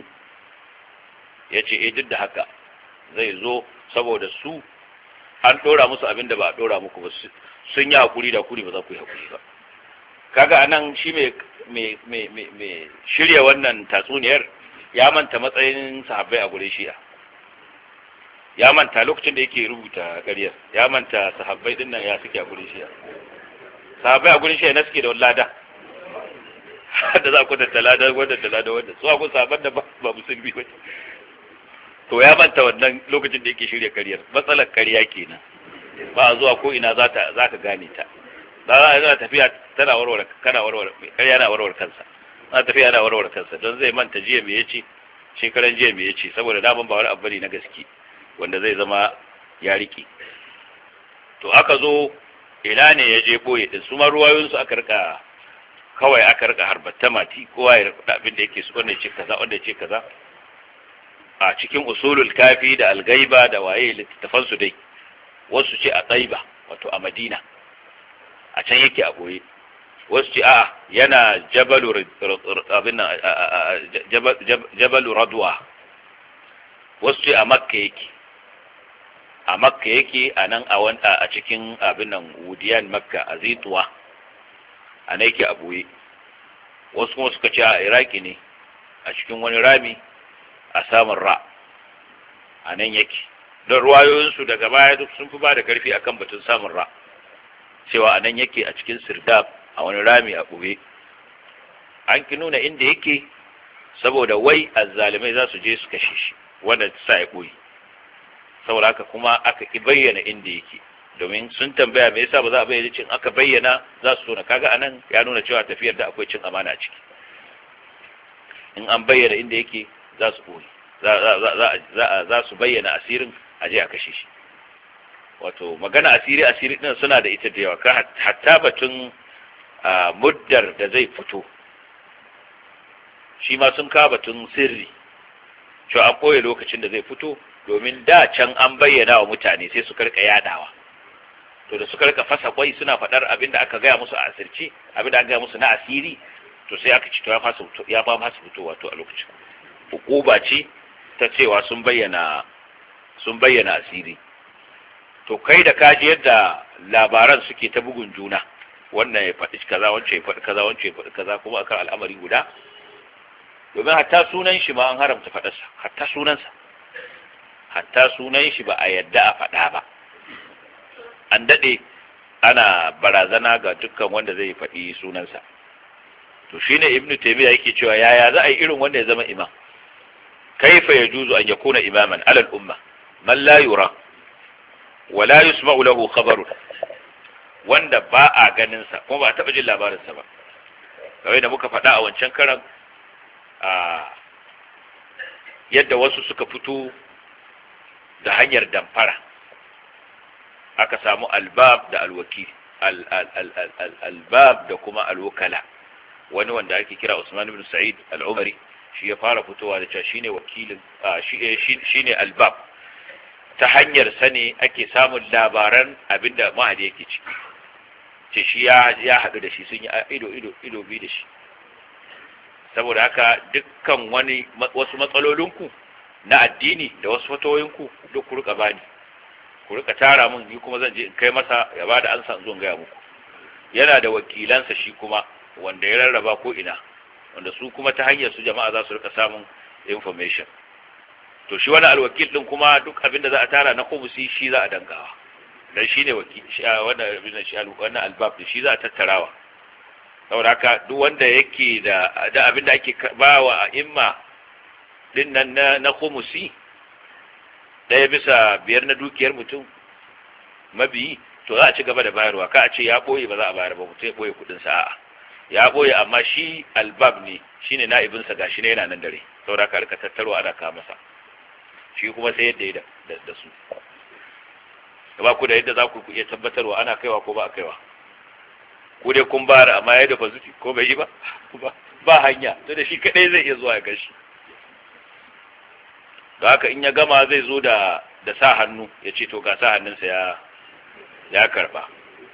B: Ya ce duk da haka zai zo, saboda su an ɗora musu abin da ba a ɗora muku ba, sun yi hakuri da kuri, ba za ku yi hakuri ba. Kaga anan shi mai shirya wannan tatsuniyar ya manta matsayin sahabbai a gurin Shi'a, ya manta lokacin da yake rubuta ƙaryar, ya manta sahabbai din nan ya suke a gurin Shi'a. Sahabbai a gurin Shi'a na suke da lada, da za ku da lada wanda su a kun sahabban da ba musulmi ba. To ya manta wannan lokacin da yake shirya ƙaryar. Matsalar ƙarya kenan, ba a zuwa ko ina za ka gane ta. Za tafiya tana warware, kana warware, ƙarya na warware kansa, za tafiya na warware kansa, don zai manta jiya me yace, shekaran jiya me yace, saboda daman ba wani abu ne na gaske wanda zai zama ya rike. To aka zo ina ne ya je boye din, su ma ruwayoyin su aka rika harbatta mati, kowa ya rika abin da yake so, wanda ya ce kaza, wanda ya ce kaza. A cikin usulul kafi da algaiba da waye littafan su dai, wasu ce a Taiba, wato a Madina, a can yake a boye. Wasu ce a'a yana Jabalu Radwa. Wasu ce a Makka yake, a nan a cikin abin nan Wudiyan Makka, a Zituwa, a nan yake a boye. Wasu kuma suka ce a Iraki ne, a cikin wani rami a samun Ra, a nan yake. Don ruwayoyinsu daga baya duk sun fi ba da karfi akan batun samun Ra, cewa a nan yake a cikin Sirdab, a wani rami a ɓoye. An ki nuna inda yake saboda wai azzalimai za su je su kashe shi, wanda sa ya ɓoye. Saboda haka kuma aka ki bayyana inda yake. domin sun tambaya me yasa ba za a bayyana cin aka bayyana za su tona. Kaga anan ya nuna cewa tafiyar da akwai cin amana a ciki. In an bayyana inda yake za su boye, za su bayyana asirin a je a kashe shi. Wato magana asiri din suna da ita da yawa, hatta batun muddar da zai fito shi ma sun kawo batun sirri, cewa an ɓoye lokacin da zai fito domin da can an bayyana wa mutane sai su karka yadawa. To da suka rika fasa kwai suna faɗar abin da aka gaya musu a asirce, abin da aka gaya musu na asiri, to sai aka ci to ya fa masa fitowa to a lokacin hukuma ce ta cewa sun bayyana asiri. To kai da kaji yadda labaran suke ta bugun juna, wannan ya faɗi kaza, wancan ya faɗi kaza, wancan ya faɗi kaza, kuma akan al'amari guda, domin hatta sunan shi ma an haramta faɗarsa, hatta sunan shi ba a yadda a faɗa ba. An daɗe ana barazana ga dukkan wanda zai faɗi sunansa. To shine Ibn Taymiyyah yake cewa yaya za a yi irin wanda ya zama imam? Kaifa yajuzu an yakuna imaman ala al-umma man la yura wa la yusma'u lahu khabarun, wanda ba a ganin sa kuma ba a taɓa jin labarin sa ba. Kawai da muka faɗa a wancan karan yadda wasu suka fito da hanyar damfara, aka samu albab da alwakil, albab da kuma alwakala. Wani wanda ake kira Usman ibn Sa'id al-Umari shi ya fara fitowa da cewa shine wakilin, shine albab. Ta hanyar sane ake samun labaran abinda mahadi yake ciki. Ce shi ya haɗu da shi, sun yi ido bi da shi. Saboda haka dukkan wasu matsalolinku na addini da wasu fatoyinku duk ku rika bani, ku rika tara mun, ni kuma zan je in kai masa ya bada ansa in zo in gaya muku. Yana da wakilansa shi kuma wanda ya rarraba ko ina, wanda su kuma ta hanyar su jama'a za su rika samun information. To shi wani alwakil din kuma duk abin da za a tara na kubusi shi za a dangawa, dan shine wakil wannan albab din shi za a tattarawa. Saboda haka duk wanda yake da abin da ake bawa a imma din nan na kumusi 1/5 na dukiyar mutum mabiyi, to za a ci gaba da bayarwa. Ka a ce ya boye ba za a bayar ba, mutum ya boye kudin sa, a'a ya boye amma shi albab ne, shine na'ibin sa, gashi ne yana nan dare. Saboda ka rika tattarwa ana ka masa, shi kuma sai yadda da su. Ba ku da yadda za ku iya tabbatarwa ana kaiwa ko ba a kaiwa. Ku dai kun bayar amma ya dafa zuci ko bai yi ba ba hanya, to da shi kadai zai iya zuwa ya gashi. Da haka in ya gama zai zo da sa hannu ya ce to ga sa hannunsa ya karba,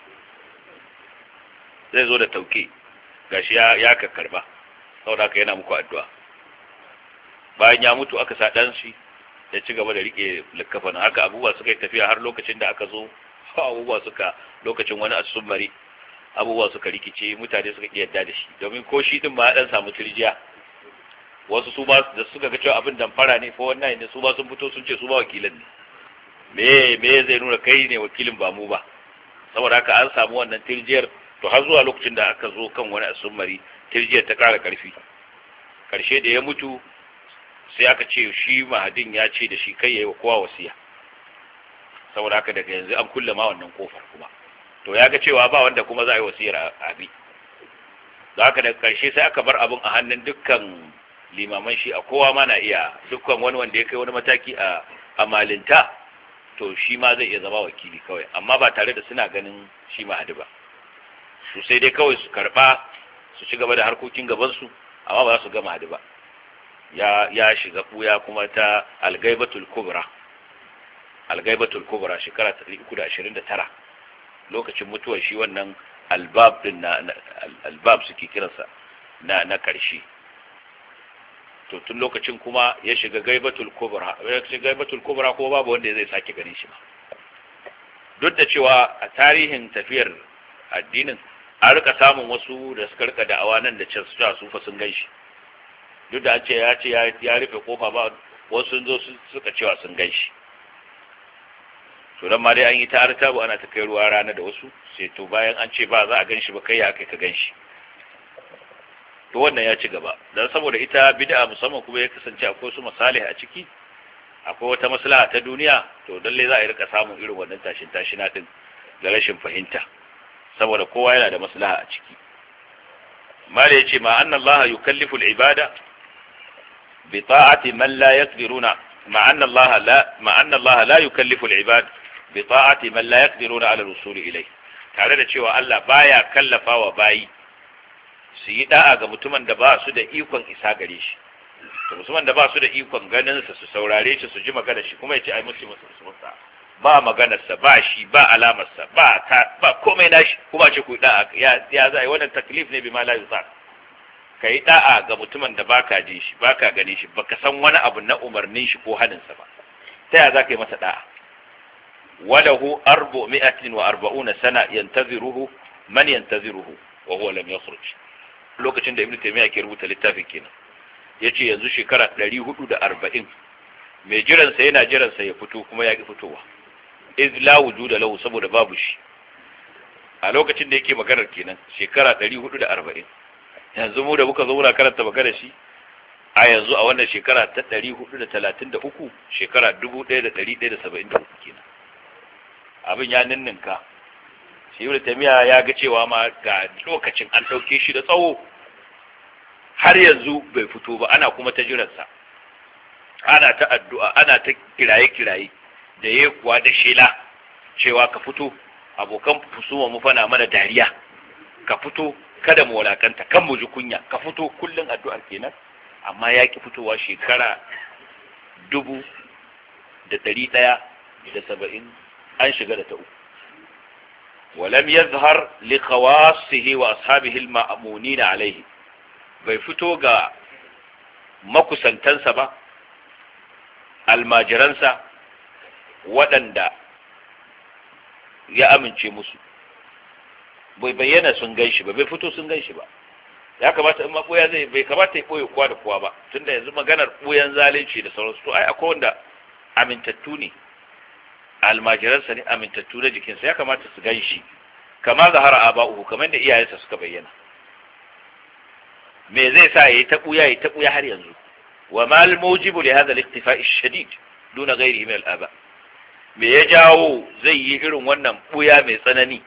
B: zai zo da tauke gashi ya karba. Saboda haka yana muku addu'a. Bayan ya mutu aka sa dan shi ya ci gaba da rike likkafa. Haka abubuwa suka yi tafiya har lokacin da aka zo lokacin wani asummari abubuwa suka rikice, mutane suka yadda da shi, domin ko shi din ba ya dan samu turjiya. Wasu su ba da suka ga cewa abin damfara ne ko wannan ne, su ba sun fito sun ce su ba wakilan ne. Me zai nuna kai ne wakilin ba mu ba. Saboda haka an samu wannan turjiyar. To har zuwa lokacin da aka zo kan wani asummari, turjiyar ta kara karfi. Karshe da ya mutu sai aka ce shi mahadin ya ce da shi kai yayi wa kowa wasiya. Saboda haka daga yanzu an kulle ma wannan kofar kuma. To ya ga cewa ba wanda kuma za a yi wasiyar abi. Da haka daga karshe sai aka bar abin a hannun dukkan limaman shi, a kowa ma na iya, dukkan wani wanda ya kai wani mataki a malinta, to shi ma zai iya zama wakili kawai, amma ba tare da suna ganin shi mahadi ba. Su sai dai kawai su karba su ci gaba da harkokin gabansu, amma ba za su ga mahadi ba. Ya shiga buya kuma ta algaibatul kubra shekara 329 lokacin mutuwar shi wannan albab din albab suke kiransa na karshe. To tun lokacin kuma ya shiga gaibatul kubra ko babu wanda zai sake ganin shi ba. Duk da cewa a tarihin tafiyar addinin an rika samun wasu da suka rika da'awa nan da can su fa sun ganshi. Duk da an ce ya rufe kofa ba, wasu sun zo suka cewa sun ganshi. To dan ma dai an yi ta artabu ana ta kai ruwa rana da wasu, sai to bayan an ce ba za a ganshi ba, kai ya kai ka ganshi. To wannan ya ci gaba, dan saboda ita bid'a musamman kuma ya kasance akwai su masalih a ciki, akwai wata maslaha ta duniya, to dalle za a yi rika samun irin wannan tashina din da rashin fahimta saboda kowa yana da maslaha a ciki. mala yace ma anna Allah yukallifu al-ibada bi ta'ati man la yaqdiruna ma anna Allah la yukallifu al-ibad bi ta'ati man la yaqdiruna ala al-wusul ilayh, tare da cewa Allah baya kallafawa bayi su yi da'a ga mutumin da ba su da ikon isa gare shi, to mutumin da ba su da ikon ganin sa su saurare shi su ji magana shi kuma yace ai musu ba maganarsa ba shi ba alamarsa ba komai nashi kuma ce ku da'a ya zai wannan taklif ne bi ma la yusar. kai da'a ga mutumin da baka ji shi baka gani shi baka san wani abu na umarnin shi ko hanin sa ba, ta ya zaka yi masa da'a? walahu 440 sana yantaziruhu man yantaziruhu wa huwa lam yakhruj. lokacin da ibnu taymiya ke rubuta littafin kenan yace yanzu shekara 440 mai jiran sa yana jiran sa ya fito kuma ya ki fitowa, iz la wujuda lahu, saboda babu shi. a lokacin da yake maganar kenan shekara 440. yanzu mu da muka zo muna karanta maganar shi a yanzu a wannan shekara ta 433, shekara 1173 kenan. abin ya ninninka. shi Ibn Taymiyyah ya ga cewa ma ga lokacin an dauke shi da tsawo har yanzu bai fito ba, ana kuma ta jiransa, ana ta addu'a, ana ta kiraye-kiraye da ya kuwa da shela cewa ka fito, abokan fusuma mu fana mana dariya, ka fito kada mu walakanta, kan mu ji kunya, ka fito, kullun addu'ar kenan. amma ya ki fitowa shekara 1170 an shiga da ta uku. ولم يظهر لخواصه واصحابه المأمونين عليه, bai fito ga makusantansa ba, almajiransa waɗanda ya amince musu, bai bayyana sun ganshi ba, bai fito sun ganshi ba. ya kamata in maboya zai, bai kamata ya boye kowa da kowa ba, tunda yanzu maganar boyan zalunci da sauransu, to ai akwai wanda amintattu ne, almajiransa ne amintattu na jikinsa, ya kamata su ganshi kama zahara aba'uhu, kamar da iyayensa suka bayyana. me zai sa yayi ta buya har yanzu? wa mal mujibu li hadha al-iktifa' ash-shadid duna ghayrihi min al-aba, me ya jawo zai yi irin wannan buya mai tsanani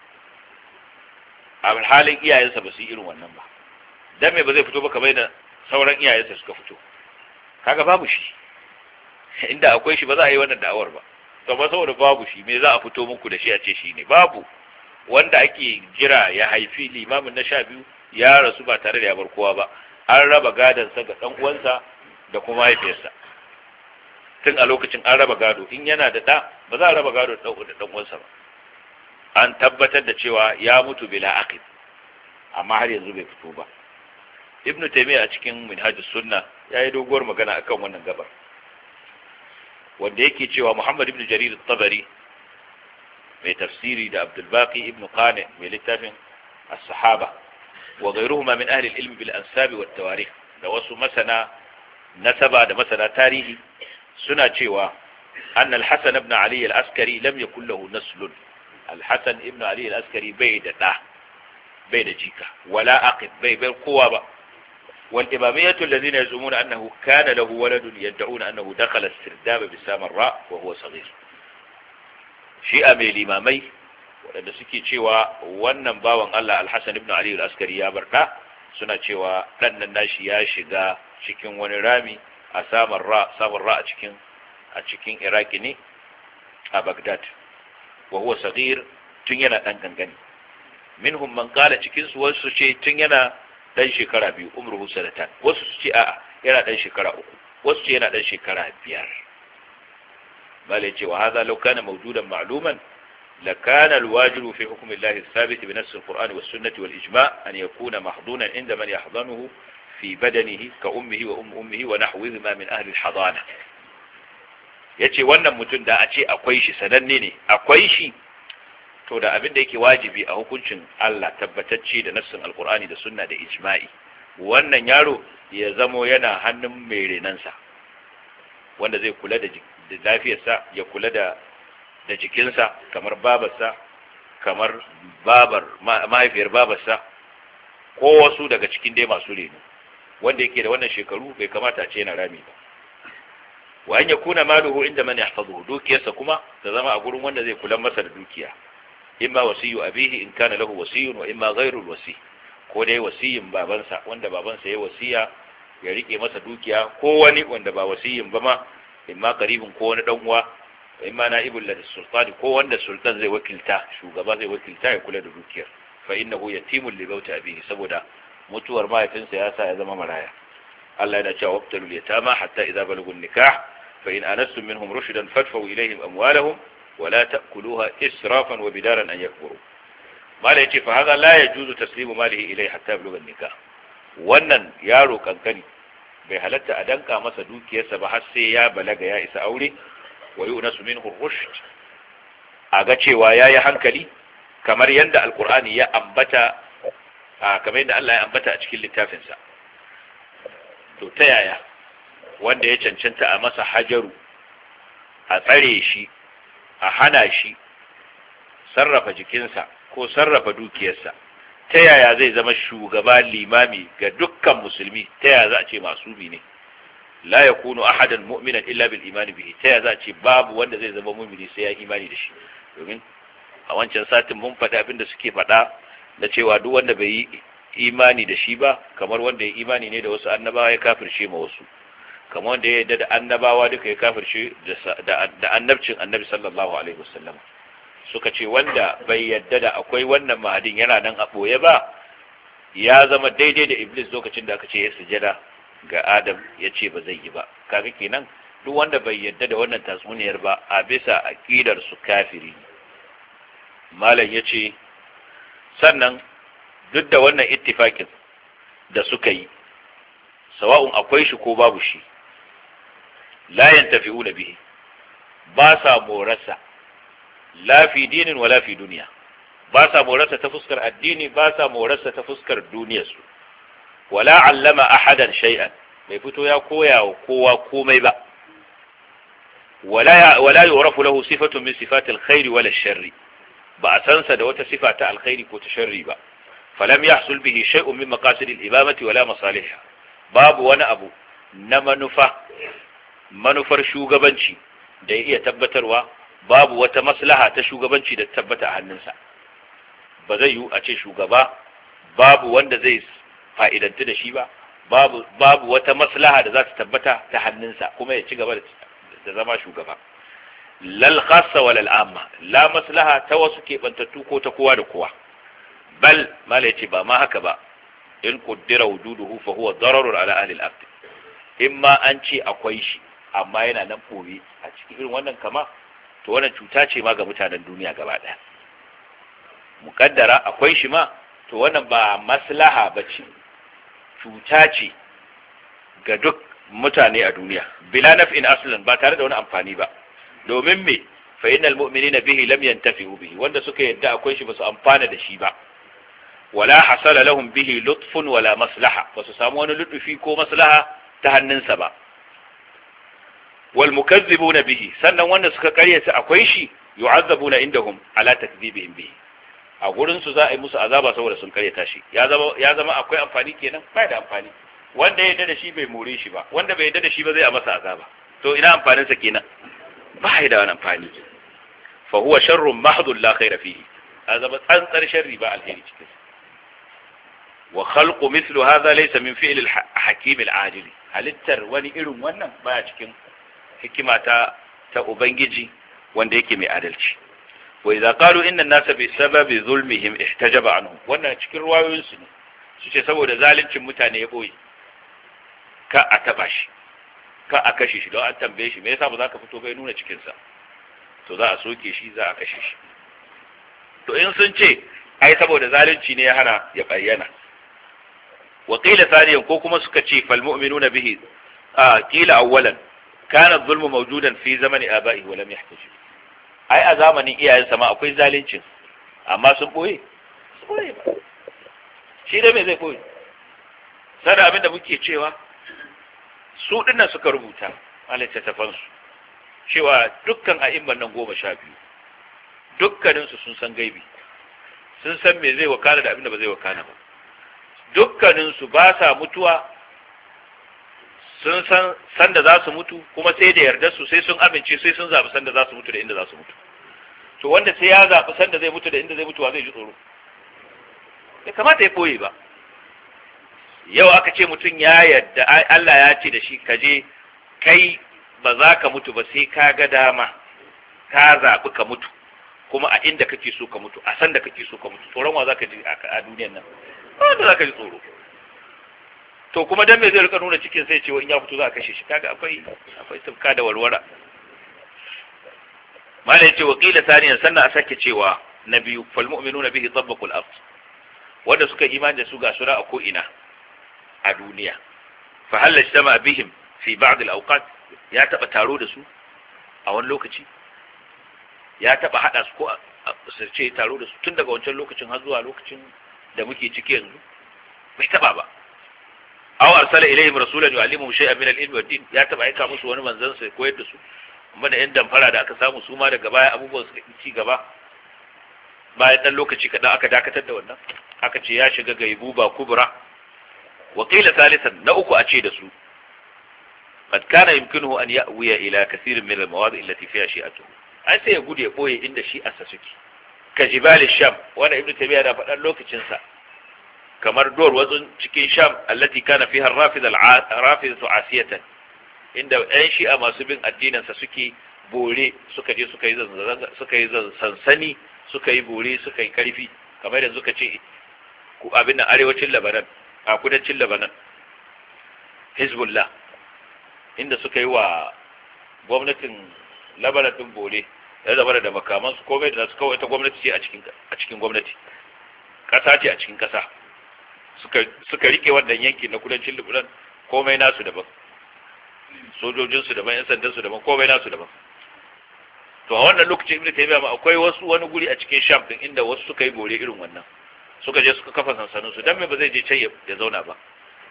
B: a halin iyayensa ba su yi irin wannan ba? dan me ba zai fito ba kamar da sauran iyayensa suka fito? kaga babu shi. inda akwai shi ba za a yi wannan da'awar ba, to ba saboda babu shi me za a fito muku da shi a ce shi ne? babu. wanda ake jira ya haifi limamin na 12 ya rasu ba tare da ya bar kowa ba, an raba gadansa ga dan uwansa da kuma mahaifiyarsa. tun a lokacin an raba gado, in yana da da ba za a raba gado da dan uwansa ba. an tabbatar da cewa ya mutu bila aqib, amma har yanzu bai fito ba. ibnu taymiyyah a cikin minhajus sunna yayi doguwar magana akan wannan gabar, wanda yake cewa Muhammad ibn Jarir al-Tabari mai tafsiri da Abdul Baqi ibn Qani mai littafin as-Sahaba wa ghayruhuma min ahli al-ilm bil ansab wa at-tawarikh, da wasu masana nasaba da masana tarihi suna cewa anna al-Hasan ibn Ali al-Askari lam yakul lahu naslun. al-Hasan ibn Ali al-Askari bai da jika wala aqib, bai kowa ba. والإمامية الذين يزعمون أنه كان له ولد يدعون أنه دخل السرداب بسامراء وهو صغير. شيء من الإمامي waɗanda suke cewa wannan bawan Allah Al-Hasan ibn Ali al-Askari ya barka, suna cewa ɗan nan nashi ya shiga cikin wani rami a Samarra a cikin Iraki ne, a Baghdad, wa huwa saghir, tun yana ɗan gangani. minhum man qala, cikin su wasu ce tun yana dan shekara 2, umruhu sanatan, wasu su ce a'a yana dan shekara 3, wasu ce yana dan shekara 5. bale ce wa hadha law kana mawjudan ma'luman la kana alwajibu fi hukm Allah thabit bi nass alquran was sunnah wal ijma' an yakuna mahdunan inda man yahdanuhu fi badanihi ka ummihi wa ummihi wa nahwihima min ahli alhadana. yace wannan mutum da a ce akwai shi, sananne ne akwai shi, to da abin da yake wajibi a hukuncin Allah tabbatacce da nassin alkur'ani da sunna da ijma'i, wannan yaro ya zamo yana hannun mai renansa, wanda zai kula da lafiyarsa, ya kula da jikinsa, kamar babarsa, kamar mahaifiyar babarsa, ko wasu daga cikin dai masu reno. wanda yake da wannan shekaru bai kamata a ce yana rami ba. wa an yakuna maluhu inda man yahfazuhu, dukiyarsa kuma ta zama a gurin wanda zai kula masa da dukiya. imma wasiyu abihi in kana lahu wasiyun wa imma ghayru alwasi, ko dai wasiyin babansa wanda babansa ya wasiya ya rike masa dukiya, ko wani wanda ba wasiyin ba ma, imma qaribin ko wani dan uwa, imma na'ibul sultani ko wanda sultan zai wakilta, shugaba zai wakilta ya kula da dukiyar. fa innahu yatimul li bauti abihi, saboda mutuwar mahaifinsa ya sa ya zama maraya. Allah yana cewa wabtalul yatama hatta idza balagun nikah fa in anastum minhum rushdan fadfa'u ilayhim amwalahum wa la ta'kuluha israfan wa bidaran an yakburu. mala yace fa hadha la yajuzu taslimu malihi ilayhi hatta yablugha nikah. wannan yaro kankani bai halatta a danka masa dukiyarsa ba har sai ya balaga ya isa aure, wa yunasu minhu rushd, aga cewa yayi hankali, kamar yadda alkur'ani ya ambata, kamar yadda Allah ya ambata a cikin littafinsa. To ta yaya wanda ya cancanta a masa hajaru, a tsare shi, a hana shi sarrafa jikinsa ko sarrafa dukiyarsa, ta yaya zai zama shugaba limami ga dukkan musulmi? Ta yaya za a ce masumi ne? la yakunu ahadan mu'minan illa bil iman bihi, ta yaya za a ce babu wanda zai zama mu'mini sai ya imani da shi? Domin a wancan satin mun faɗi abin da suke faɗa na cewa duk wanda bai yi imani da shi ba kamar wanda ya imani ne da wasu annabawa ya kafirce ma wasu, kamar wanda ya yarda da annabawa duka ya kafirce da annabcin annabi sallallahu alaihi wasallam. Suka ce wanda bai yarda da akwai wannan mahadin yana nan a ɓoye ba, ya zama daidai da iblis lokacin da aka ce ya sujada ga adam ya ce ba zai yi ba. Kaga kenan duk wanda bai yarda da wannan tatsuniyar ba a bisa aqidar su kafiri. Malam ya ce sannan duk da wannan ittifakin da suka yi, sawa'un akwai shi ko babu shi, la yantafi'una bihi, ba sa morarsa, la fi dinin wala fi duniya, ba sa morarsa ta fuskar addini, ba sa morarsa ta fuskar duniyarsu. Wala allama ahadan shay'an, bai fito ya koya wa kowa komai ba. Wala yurafu lahu sifatun min sifatil khairi wala sharri, ba a sansa da wata sifa ta alkhairi ko ta sharri ba. falam yahsul bihi shay'un min maqasid al-imamati wala masalih, babu wani abu na manufar shugabanci da ya iya tabbatarwa, babu wata maslaha ta shugabanci da tabbata a hannunsa. ba zai yi a ce shugaba babu wanda zai fa'idantu da shi ba, babu wata maslaha da za ta tabbata ta hannunsa kuma ya ci gaba da zama shugaba. lal khassa wal amma, la maslaha ta wasu keɓantattu ko ta kowa da kowa. bal mala yace ba ma haka ba, in qaddara wujuduhu fa huwa dararun ala ahli al-ard. imma an ce akwai shi amma yana nan koyi a cikin irin wannan kama, to wannan cuta ce ma ga mutanen duniya gaba daya. Mukaddara akwai shi ma, to wannan ba maslaha bace, cuta ce ga duk mutane a duniya, bila naf'in aslan, ba tare da wani amfani ba. domin me? fa innal mu'minina bihi lam yantafi'u bihi, wanda suka yadda akwai shi ba su amfana da shi ba. wala hasala lahum bihi lutfun wala maslaha, ba su samu wani lutufi ko maslaha ta hannunsa ba. wal mukazzibuna bihi, sannan wanda suka karyata akwai shi, yu'azzabuna indahum ala takdhibihim bihi, a gurin su za a yi musu azaba saboda sun karyata shi. ya zama akwai amfani kenan? ba da amfani. wanda ya yarda da shi bai more shi ba, wanda bai yarda da shi ba zai a masa azaba, to ina amfanin sa kenan? ba da wani amfani. fa huwa sharrun mahdhun la khayra fihi, azaba tsantsar sharri ba alheri cikin sa. wa khalqu mithlu hadha laysa min fi'l al-hakim al-adil, halittar wani irin wannan baya cikin hikima ta ubangiji wanda yake mai adalci. wa idza qalu inna an-nasa bi sababi zulmihim ihtajaba anhu, wannan cikin ruwayoyin su ne, su ce saboda zaluncin mutane ya boye ka a taba shi, ka a kashe shi. don an tambaye shi me yasa ba za ka fito bai nuna cikinsa, to za a soke shi, za a kashe shi. to in sun ce ai saboda zalunci ne ya hana ya bayyana. wa qila thaniyan, ko kuma suka ce fal mu'minuna bihi, qila awwalan kana adh-dhulmu mawjudan fi zamani aba'ihi wa lam yahtaj. ai a zamanin iyayensa ma akwai zaluncin, amma sun boye ba. shi da me zai boye? sada abinda muke cewa su dinnan suka rubuta a littattafansu cewa dukkan a'imman nan 12 dukkaninsu sun san gaibi, sun san me zai wakana da abin da ba zai wakana ba. Dukkaninsu ba sa mutuwa, sun san sanda za su mutu, kuma sai da yarda su sai sun amince, sai sun zaɓi sanda za su mutu da inda za su mutu. to wanda sai ya zaɓi sanda zai mutu da inda zai mutuwa zai ji tsoro, ya kamata ya koyi ba. Yau aka ce mutum ya yadda Allah ya ce da shi ka je kai ba za ka mutu ba sai ka ga dama ka zaɓi ka mutu kuma a inda kake so ka mutu a san da kake so ka mutu, tsoron wa za ka ji a duniyan nan? Wanda za ka ji tsoro. To kuma dan me zai rika nuna cikin sai cewa in ya fito za a kashe shi? Kaga akwai tafka da walwara. Mala yace wa qila thaniyan, sannan a sake cewa na biyu, fal mu'minuna bihi tabbaqul ard, wanda suka imani da su ga sura a ko ina a duniya. Fa hal ijtama bihim fi ba'd al-awqat, ya taba taro da su a wani lokaci, ya taba hada su ko su ce taro da su tun daga wancan lokacin har zuwa lokacin da muke ciki yanzu? Bai taba ba. Aw arsala ilayhim rasulan yu'allimuhum shay'an min al-ilmi wad-din, ya taba aika musu wani manzon sai koyar da su. Amma da yan damfara da aka samu su ma daga baya abubuwan suka ci gaba, bayan dan lokaci kadan aka dakatar da wannan, aka ce ya shiga gaibuba kubra. Wa qila thalithan, na uku a ce da su qad kana yumkinuhu an ya'wiya ila kathirin min al-mawadi' allati fiha shi'atuhu, ai sai ya gude ya boye inda shi asa suke, ka jibal sham, wanda ibnu tabiya da faɗan lokacin sa, kamar dor wazun cikin sham allati kana fiha ar-rafidatu asiyatan, inda ɗan shi'a masu bin addininsa suke bore, suka je suka yi sansani, suka yi bore, suka yi karfi, kamar da suka ce abin nan arewacin Lebanon, a kudancin Lebanon, Hezbollah, inda suka yi wa gwamnatin Lebanon din bore, ya zama da makamansu komai da su kawai ta gwamnati ce a cikin gwamnati, ƙasa ce a cikin ƙasa, suka rike wannan yanki na kudancin Lebanon, komai nasu daban, sojojinsu daban, yan sandansu daban, komai nasu daban. To a wannan lokacin Ibn Taymiyyah ma akwai wani guri a cikin Sham din inda wasu suka yi bore irin wannan, suka je suka kafa sansanin su, dan me ba zai je can ya zauna ba?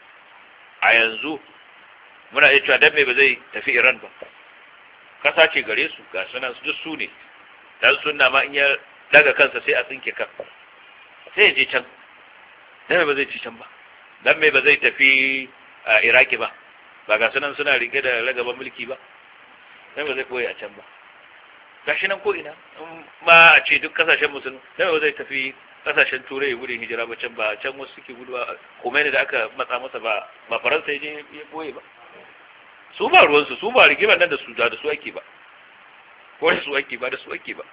B: A yanzu muna iya cewa dan me ba zai tafi Iran ba? Kasa ce gare su, ga sunan duk su ne, dan sunna ma in ya daga kansa sai a tsinke kan, sai ya je can. Dan me ba zai ci can ba? Dan me ba zai tafi Iraki ba? Ba ga sunan suna rike da ragaban mulki ba? Dan ba zai koyi a can ba? Gashi nan ko ina, ma a ce duk kasashen musulmi, dan ba zai tafi kasashen turai gudun hijira ba can, ba can wasu suke guduwa, kuma da aka matsa masa ba Faransa ya koyi ba? Su ba ruwansu, su ba rigimar nan da su ake ba, ko da su ake ba, da su ake ba.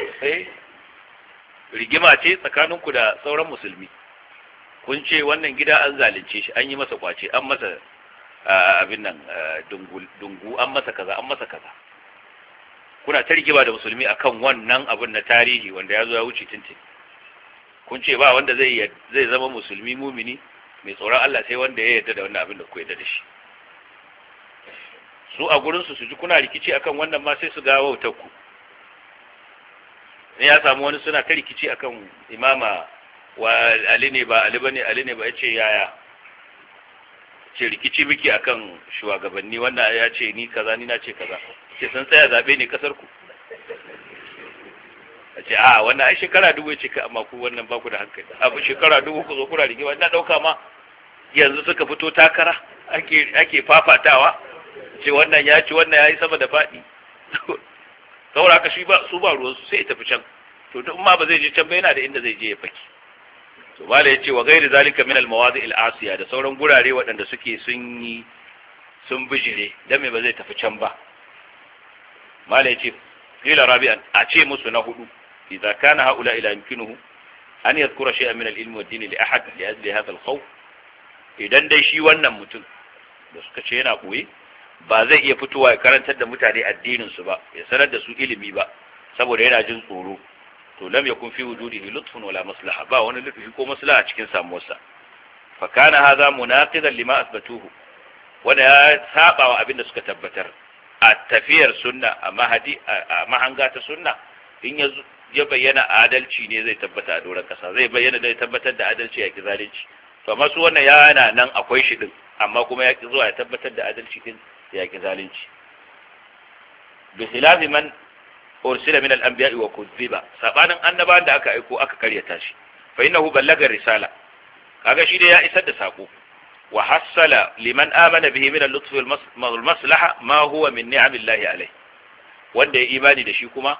B: Rigima ce tsakaninku da sauran musulmi. Kun ce wannan gida an zalunce shi, an yi masa kwace, an masa abin nan dungu, an masa kaza, an masa kaza. Kuna ta rigima da musulmi akan wannan abin na tarihi wanda ya zo ya wuce tintin. Kun ce ba wanda zai zama musulmi mumini mai tsoron Allah sai wanda ya yarda da wannan abin da ku yarda da shi. Su a gurinsu su ji kuna rikici akan wannan ma sai su ga wautar ku. Ne ya samu wani suna ta rikici akan imama wa Ali ne ba Ali bane, Ali ne ba, yace yaya, ce rikici miki akan shugabanni, wannan ya ce ni kaza, ni na ce kaza, ce sun tsaya zabe ne kasar ku? ce a wannan ai shekara 2000 ce ka, amma ku wannan ba ku da hankali, abu shekara 2000 ku zo kuna rigima. Na dauka ma yanzu suka fito takara ake fafatawa, ce wannan ya ci wannan ya yi sama da faɗi. Saboda haka su ba ruwansu, sai ya tafi can. To duk ma ba zai je can ba, yana da inda zai je ya faki. To mala ya ce wa gairi zalika min al-mawadi al-asiya, da sauran gurare waɗanda suke sun bijire, dan me ba zai tafi can ba? Mala ya ce qila rabi'an, a ce musu na hudu, idza kana haula ila yumkinuhu an yadhkura shay'an min al-ilm wa ad-din li ahad li ajli hadha al-khawf, idan dai shi wannan mutum da suka ce yana koyi ba zai iya fitowa ya karantar da mutane addinin su ba, ya sanar da su ilimi ba, saboda yana jin tsoro, to lam yakun fi wujudihi lutfun wala maslaha, ba wani lutfi ko maslaha cikin samuwarsa. Fa kana hadha munaqidan lima athbatuhu, wanda ya saba wa abin da suka tabbatar a tafiyar sunna, a mahanga ta sunna. In ya bayyana adalci ne zai tabbata a doron kasa, zai bayyana da tabbatar da adalci ya ki zalunci. To amma su wannan yana nan akwai shi din, amma kuma ya ki zuwa ya tabbatar da adalci din, ya ki zalunci. Bi khilafi man ursila min al-anbiya'i wa kuzziba, sabanin annabawan da aka aiko aka karyata shi, fa innahu ballaga risala, kaga shi dai ya isar da sako. Wa hassala liman amana bihi min al-lutf wal maslaha ma huwa min ni'amillahi alayhi, wanda ya imani da shi kuma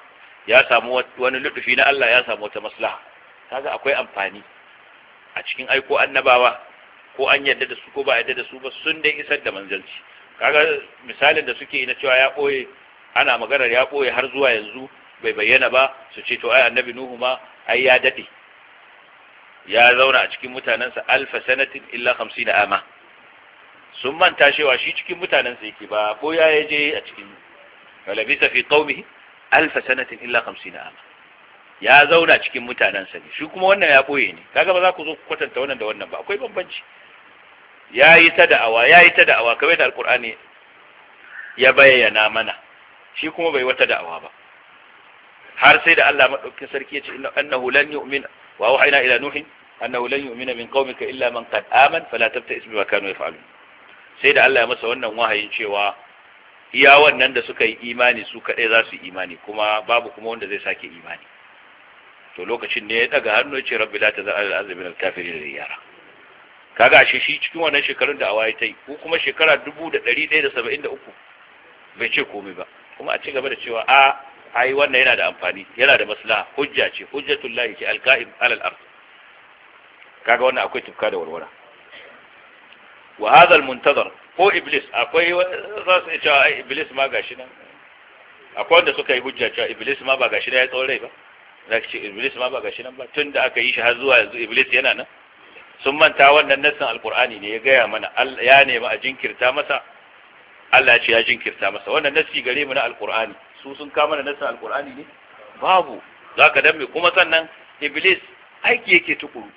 B: ya samu wani lutufi na Allah, ya samu wata maslaha. Kaga akwai amfani a cikin aiko annabawa, ko an yadda da su ko ba yadda da su ba, sun dai isar da manzanci. Kaga misalin da suke na cewa ya ɓoye, ana maganar ya ɓoye har zuwa yanzu bai bayyana ba, su ce to ai annabi Nuhu ma ai ya daɗe, ya zauna a cikin mutanensa alfa sanatin illa 50 ama. Sun manta cewa shi cikin mutanensa yake, ba boya ya je a cikin, falabisa fi qaumihi alfa sanatin illa 50 ama. Ya zauna cikin mutanensa ne, shi kuma wannan ya boye ne. Kaga ba za ku zo ku kwatanta wannan da wannan ba, akwai bambanci. Yayi ta da'awa kamar da alqur'ani ya bayyana mana, shi kuma bai wata da'awa ba, har sai da Allah madaukakin sarki ya ce annahu lan yu'mina wa wahayna ila nuhin annahu lan yu'mina min qaumika illa man qad amana fala tabta'is bima kanu yaf'alun. Sai da Allah ya masa wannan wahayin cewa iya wannan da suka yi imani su kadai za su yi imani, kuma babu kuma wanda zai sake imani. To lokacin ne ya daga hannu ya ce rabbi la tazal al-ardi min al-kafirin riyara. Kaga shi cikin wannan shekarun da awaye tai, ko kuma shekara 1173 bai ce komai ba, kuma a ci gaba da cewa ai wannan yana da amfani, yana da maslaha, hujja ce, hujjatullahi ce alqa'im alal ard. Kaga wannan akwai tufka da warwara. Wa hadha almuntazar ko iblis, akwai za su ce ai iblis ma gashi nan, akwai wanda suka yi hujja cewa iblis ma ba gashi nan ya tsaurai ba, zaka ce iblis ma ba gashi nan ba, tunda aka yi shi har zuwa yanzu iblis yana nan. Sun manta wannan nassin alqur'ani ne ya gaya mana, ya nemi a jinkirta masa, Allah ya ce ya jinkirta masa. Wannan nassi gare mu na alqur'ani, su sun kama da nassin alqur'ani ne babu. Zaka dan me kuma sannan iblis aiki yake tukuru,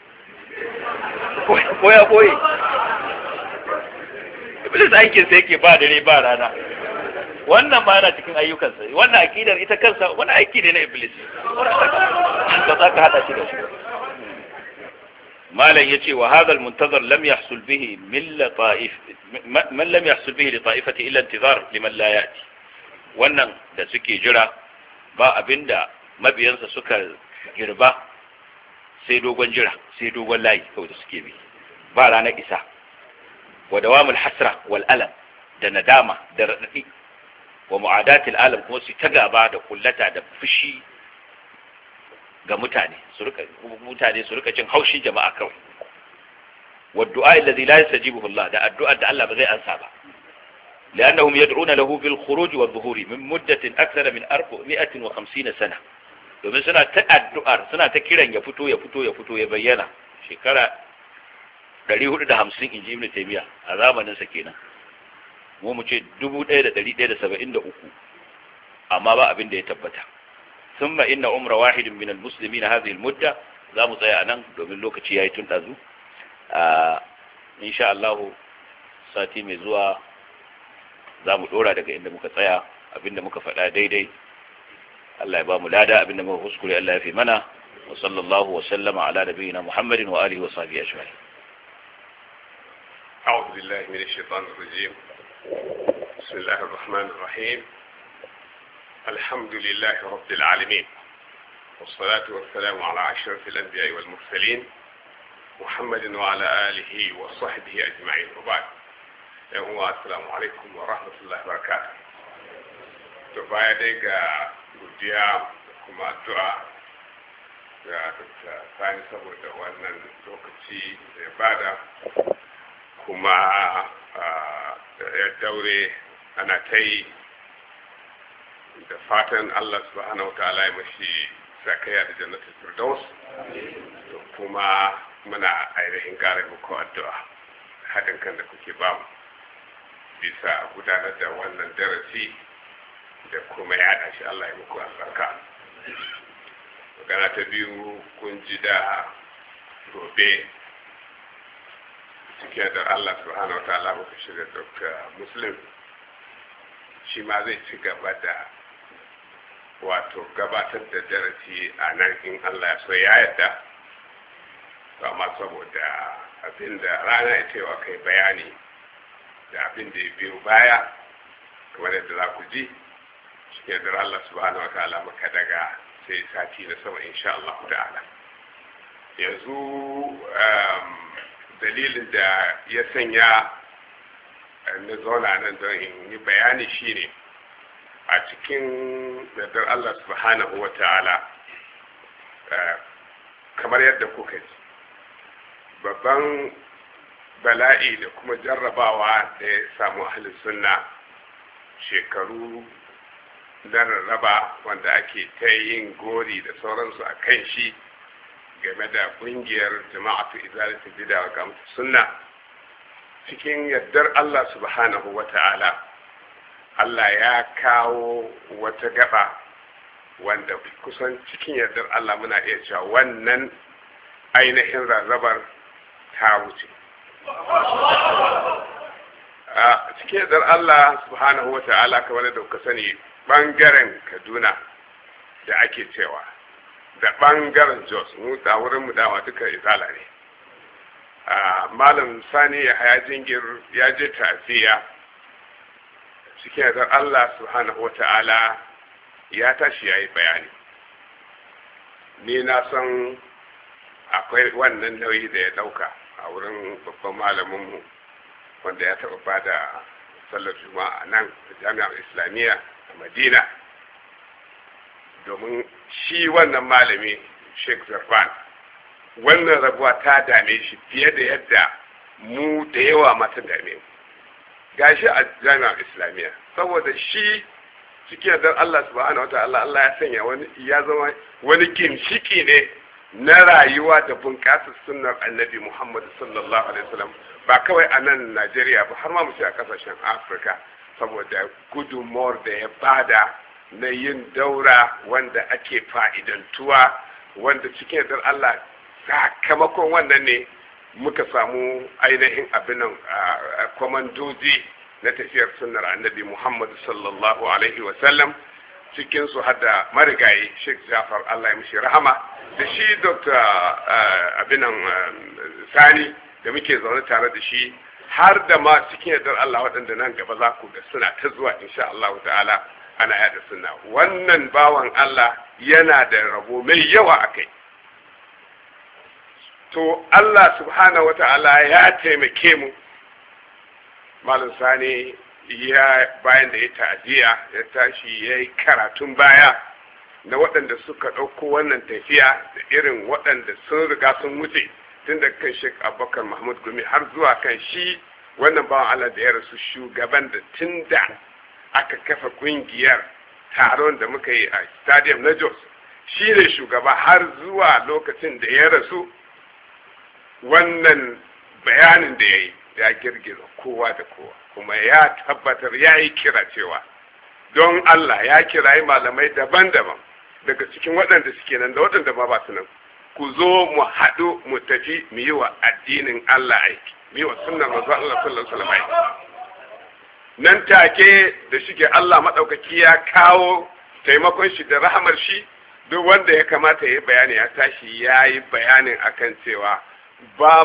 B: ko ya koyi iblis aikin sa yake ba dare ba rana. Wannan ba yana cikin ayyukansa, wannan akidar ita kansa wani aiki ne na iblis, ba za ka hada shi da shi. malam yace wa hadha al-muntazar lam yahsul bihi min lata'if man lam yahsul bihi li ta'ifati illa intizar liman la ya'ti. Wannan da suke jira ba abinda mabiyansa suka girba sai dogon jira, sai dogon layi kawai da suke bi, ba ranar isa. Wa dawamul hasra wal alam, da nadama da radadi, wa mu'adatil alam, kuma su ta gaba da kullata da fushi ga mutane su rika cin haushin jama'a kawai. Wa du'a alladhi la yastajibuhu Allah, da addu'ar da Allah ba zai ansa ba. لأنهم يدعون له بالخروج والظهور من مدة أكثر من 450 سنة. domin suna ta addu'ar, suna ta kiran ya fito ya bayyana shekara 450 inji Ibn Taymiyyah a zamanin sa kenan. Mu ce 1173, amma ba abin da ya tabbata. thumma inna umra wahidin min almuslimin hadhihi almudda, za mu tsaya anan domin lokaci yayi tun dazu. Insha Allah sati mai zuwa za mu dora daga inda muka tsaya. Abinda muka faɗa daidai Allah ya ba mu lada, abinda muka kuskure Allah ya fi mana. Wa sallallahu wa sallama ala nabiyyina Muhammadin wa alihi wa sahbihi ajma'in.
C: أعوذ بالله من الشيطان الرجيم. بسم الله الرحمن الرحيم. الحمد لله رب العالمين، والصلاة والسلام على أشرف الأنبياء والمرسلين محمد وعلى آله وصحبه أجمعين، وبعد. السلام عليكم ورحمة الله وبركاته. تبايا ديغا godiya kuma addu'a ga Dr. Sani saboda wannan lokaci da ya bada, kuma ya daure ana ta yi, da fatan Allah subhanahu wa ta'ala ya mashi sakaya da jannatul firdaus. Kuma muna ainihin ƙara muku addu'a haɗin kan da kuke bamu bisa gudanar da wannan darasi da kuma ya haɗa shi. Allah ya muku albarka. Magana ta biyu, kun ji da gobe cikin da Allah subhanahu wa ta'ala muka shirya Dr. Muslim, shi ma zai ci gaba da wato gabatar da darasi a nan in Allah ya so ya yarda. Amma saboda abinda rana ya cewa kai bayani da abin da ya biyo baya, kamar yadda za ku ji cikin da Allah subhanahu wa ta'ala muka daga sai sati na sama insha Allah ta'ala. Yanzu dalilin da ya sanya na zauna nan don in yi bayani shine a cikin yardar Allah subhanahu wa ta'ala kamar yadda kuka ji babban bala'i da kuma jarrabawa da ya samu ahlus sunna shekaru na rarraba wanda ake ta yin gori da sauransu a kan shi game da ƙungiyar jama'atu izalatu bid'a wa iqamatu sunna cikin yardar Allah subhanahu wa ta'ala Allah ya kawo wata gaba wanda kusan cikin yardar Allah muna iya cewa wannan ainihin rarrabar ta wuce a cikin yardar Allah subhanahu wa ta'ala kamar da kuka sani bangaren Kaduna da ake cewa da bangaren Jos mu da wurin mu dama duka izala ne malam Sani ya haya jingir ya je tafiya cikin yardar Allah subhanahu wata'ala ya tashi ya yi bayani ni na san akwai wannan nauyi da ya dauka a wurin babban malaminmu wanda ya taɓa ba da sallar juma'a nan da jami'ar islamiyya a madina domin shi wannan malami sheikh zarfan wannan rabuwa ta dame shi fiye da yadda mu da yawa mata dame mu gashi a jami'ar islamiyya saboda shi cikin yardar Allah subhanahu wataala Allah ya sanya ya zama wani ginshiki ne na rayuwa da bunƙasar sunnar annabi Muhammad sallallahu alaihi wasallam ba kawai a nan Najeriya ba har ma mu ce a kasashen Afirka saboda gudunmawar da ya bada na yin daura wanda ake fa'idantuwa wanda cikin yardar Allah sakamakon wannan ne muka samu ainihin abinan kwamandoji na tafiyar sunnar annabi Muhammad sallallahu alaihi wasallam cikin su hada marigayi Sheikh Jafar Allah ya mishi rahama da shi Dr. abinan Sani da muke zaune tare da shi har da ma cikin yardar Allah waɗanda nan gaba za ku ga suna ta zuwa insha Allah ta'ala ana yada sunna wannan bawan Allah yana da rabo mai yawa akai to Allah subhanahu wata'ala ya taimake mu malam Sani ya bayan da ya ta'aziya ya tashi ya yi karatun baya na waɗanda suka ɗauko wannan tafiya da irin waɗanda sun riga sun wuce tun da kan Sheikh Abubakar Mahmud Gumi har zuwa kan shi wannan bawan Allah da ya rasu shugaban da tun da aka kafa ƙungiyar taron da muka yi a stadium na Jos shi ne shugaba har zuwa lokacin da ya rasu wannan bayanin da ya yi ya girgiza kowa da kowa kuma ya tabbatar ya yi kira cewa don Allah ya kirayi malamai daban-daban daga cikin waɗanda suke nan da waɗanda ba su nan ku zo mu haɗu mu tafi mu yi wa addinin Allah aiki mu yi wa sunnar manzo Allah sallallahu alaihi wasallam aiki nan take da shige Allah madaukaki ya kawo taimakon shi da rahamar shi duk wanda ya kamata ya yi bayani ya tashi ya yi bayanin akan cewa ba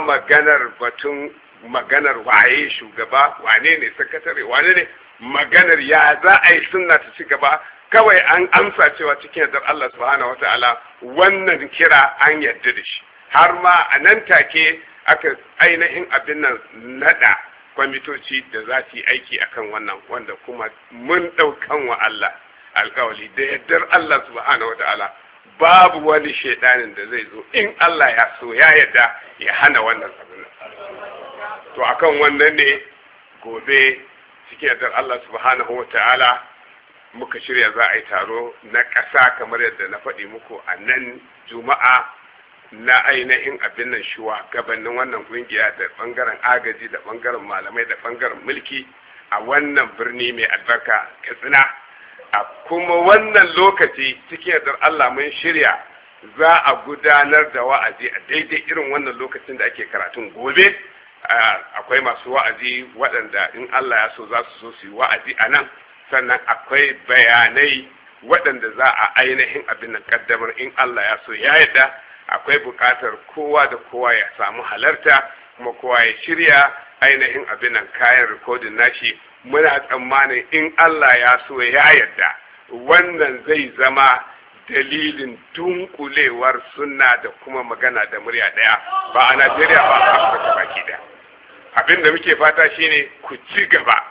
C: maganar waye shugaba wane ne sakatare wane ne maganar ya za a yi sunna ta ci gaba kawai an amsa cewa cikin yardar Allah subhanahu wataala wannan kira an yarda da shi har ma a nan take aka ainihin abin nan nada kwamitoci da za su yi aiki akan wannan wanda kuma mun daukan wa Allah alkawali da yardar Allah subhanahu wataala babu wani shaidanin da zai zo in Allah ya so ya yarda ya hana wannan abin to akan wannan ne gobe cikin yardar Allah subhanahu wataala muka shirya za a yi taro na ƙasa kamar yadda na faɗi muku a nan juma'a na ainihin abin nan shugabannin wannan ƙungiya da ɓangaren agaji da ɓangaren malamai da ɓangaren mulki a wannan birni mai albarka Katsina a kuma wannan lokaci cikin yardar Allah mun shirya za a gudanar da wa'azi a daidai irin wannan lokacin da ake karatun gobe akwai masu wa'azi waɗanda in Allah ya so za su so su yi wa'azi a nan sannan akwai bayanai waɗanda za a ainihin abin nan kaddamar in Allah ya so ya yadda akwai buƙatar kowa da kowa ya samu halarta kuma kowa ya shirya ainihin abin nan kayan rikodin nashi muna tsammanin in Allah ya so ya yadda wannan zai zama dalilin dunkulewar sunna da kuma magana da murya ɗaya ba a Najeriya ba a Afirka baki ɗaya abin da muke fata shine ku ci gaba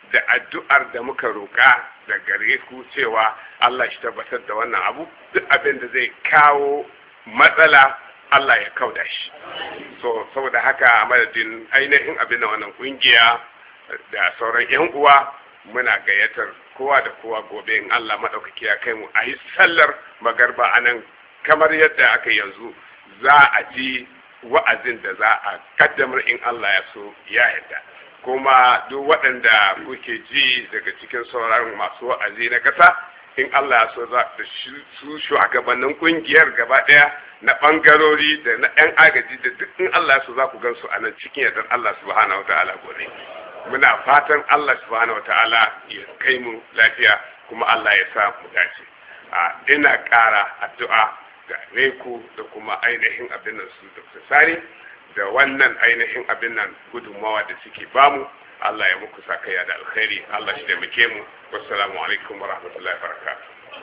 C: da addu'ar da muka roƙa da gare ku cewa Allah shi tabbatar da wannan abu, duk abin da zai kawo matsala Allah ya kauda shi. So saboda haka a madadin ainihin abin da wannan kungiya da sauran yan uwa muna gayyatar kowa da kowa gobe in Allah madaukaki ya kai mu a yi sallar magarba anan kamar yadda aka yanzu za a ji wa'azin da za a kaddamar in Allah ya so ya yarda. Kuma duk waɗanda kuke ji daga cikin sauran masu wa'azi na ƙasa in Allah ya so za su shugabannin kungiyar gaba ɗaya na ɓangarori da na 'yan agaji da duk in Allah ya so za ku gansu a nan cikin yardar Allah subhanahu wataala gobe. Muna fatan Allah subhanahu wataala ya kai mu lafiya kuma Allah ya sa mu dace. Ina ƙara addu'a ga ku da kuma ainihin abin nan su Dr. Sani da wannan ainihin abin nan gudunmawa da suke bamu. Allah ya muku sakaya da alkhairi. Allah shi taimake mu. Wassalamu alaikum wa rahmatullahi wa barakatuh.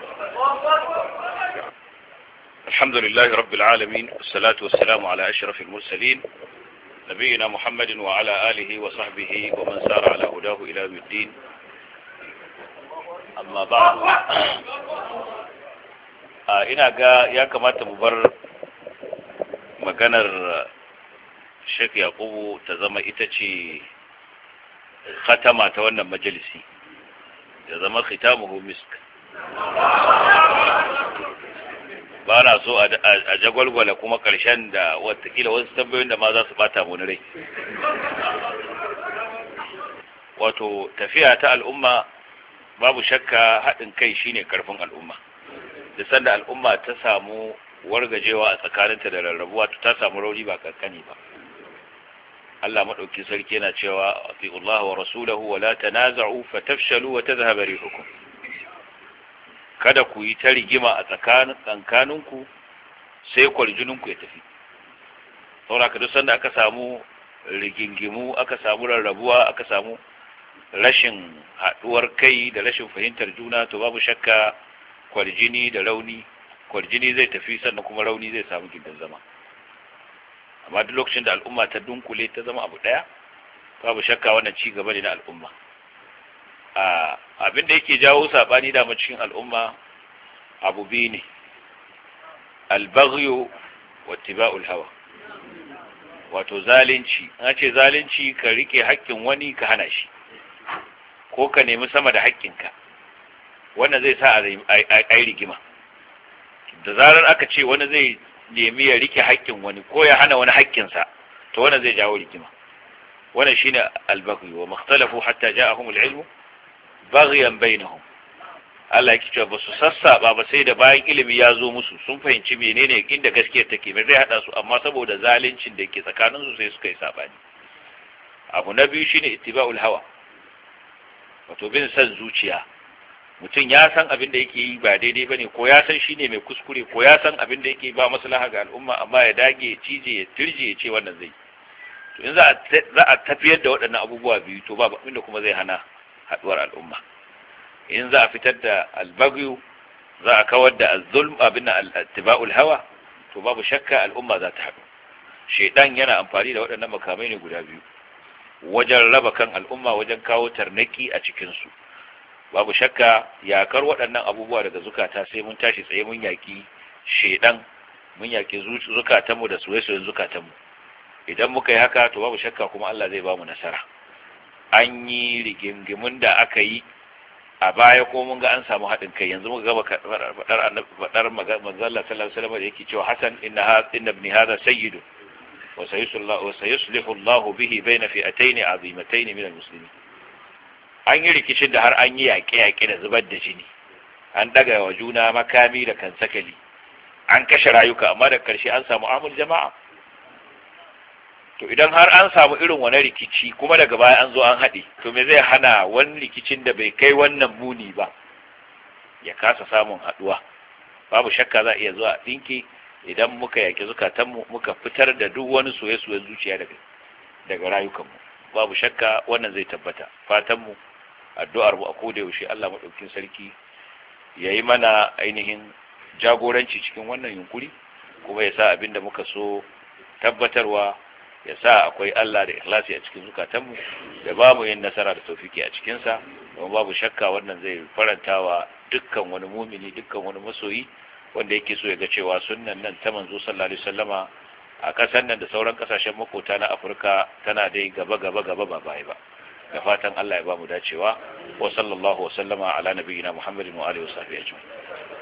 B: Alhamdulillahi rabbil alamin, wassalatu wassalamu ala ashrafil mursalin nabiyina Muhammadin wa ala alihi wa sahbihi wa man sara ala hudahu ila yawmiddin. Amma ba'du, ina ga ya kamata mu bar maganar Sheikh Yakubu ta zama ita ce khatama ta wannan majalisi, ya zama khitamuhu misk. Ba na so a jagwalgwala kuma ƙarshen da watakila wasu tambayoyin da ma za su bata mu rai. Wato tafiya ta al'umma babu shakka haɗin kai shine karfin al'umma. Da sanda al'umma ta samu wargajewa a tsakaninta da rarrabuwa ta samu rauni ba kankani ba. Allah madauki sarki yana cewa atiullaha wa rasulahu wa la tanaza'u fatafshalu wa tadhhabu rihukum. Kada ku yi ta rigima a tsakaninku sai kwarjininku ya tafi. Saboda ka duk sanda aka samu rigingimu, aka samu rarrabuwa, aka samu rashin haduwar kai da rashin fahimtar juna, to babu shakka kwarjini da rauni, kwarjini zai tafi sannan kuma rauni zai samu gindin zama. Amma duk lokacin da al'umma ta dunkule ta zama abu daya, babu shakka wannan ci gaba ne na al'umma. Abin da yake jawo sabani da cikin al'umma abu biyu ne, al-baghyu wa ittiba'ul hawa. Wato zalunci, an ce zalunci ka rike haƙƙin wani ka hana shi, ko ka nemi sama da haƙƙinka, wannan zai sa a yi rigima. Da zarar aka ce wani zai nemi ya rike haƙƙin wani ko ya hana wani haƙƙinsa, to wannan zai jawo rigima. Wannan shine al-baghy wa makhtalafu hatta ja'ahum al-ilmu baghyan bainahum. Allah yake cewa ba su sassaba ba sai da bayan ilimi ya zo musu, sun fahimci menene inda gaskiyar take, me zai hada su, amma saboda zaluncin da yake tsakanin su sai suka yi sabani. Abu na biyu shine ittiba'ul hawa, wato bin san zuciya. Mutum ya san abin da yake yi ba daidai bane, ko ya san shine mai kuskure, ko ya san abin da yake ba maslaha ga al'umma, amma ya dage ya cije ya tirje ya ce wannan zai. To in za a tafiyar da waɗannan abubuwa biyu, to babu abin da kuma zai hana haduwar al'umma. In za a fitar da albagyu, za a kawar da az-zulm abin al-ittiba'ul hawa, to babu shakka al'umma za ta haɗu. Shedan yana amfani da waɗannan makamai ne guda biyu wajen raba kan al'umma, wajen kawo tarnaki a cikin su. Babu shakka yakar waɗannan abubuwa daga zukata sai mun tashi tsaye mun yaki shedan, mun yaki zukatanmu da soyayyen zukatanmu. Idan muka yi haka, to babu shakka kuma Allah zai ba mu nasara. An yi rigingimun da aka yi a baya ko mun ga an samu haɗin kai. Yanzu muka gaba faɗar manzalla sallallahu alaihi wasallam da yake cewa Hasan inna ibni hadha sayyidu wa sayuslihu Allahu bihi bayna fi'atayn azimatayn min al-muslimin. An yi rikicin da har an yi yaƙe-yaƙe da zubar da jini, an daga wa juna makami da kansakali, an kashe rayuka, amma da ƙarshe an samu amul jama'a. To idan har an samu irin wani rikici kuma daga baya an zo an haɗe, to me zai hana wani rikicin da bai kai wannan muni ba ya kasa samun haɗuwa? Babu shakka za a iya zuwa ɗinki idan muka yaƙi zukatanmu, muka fitar da duk wani soye-soyen zuciya daga rayukanmu. Babu shakka wannan zai tabbata. Fatanmu, addu'ar mu a koda yaushe Allah madaukakin sarki yayi mana ainihin jagoranci cikin wannan yunkuri, kuma ya sa abinda muka so tabbatarwa ya sa akwai Allah da ikhlasi a cikin zukatanmu, da ba mu yin nasara da tawfiki a cikin sa. Don babu shakka wannan zai farantawa dukkan wani mumini, dukkan wani masoyi wanda yake so ya ga cewa sunnan nan ta manzo sallallahu alaihi wasallama a kasan nan da sauran kasashen makota na Afirka tana dai gaba ba bai ba. Da fatan Allah ya ba mu dacewa. Wa sallallahu wa sallama ala nabiyyina Muhammadin wa alihi wa sahbihi ajma'in.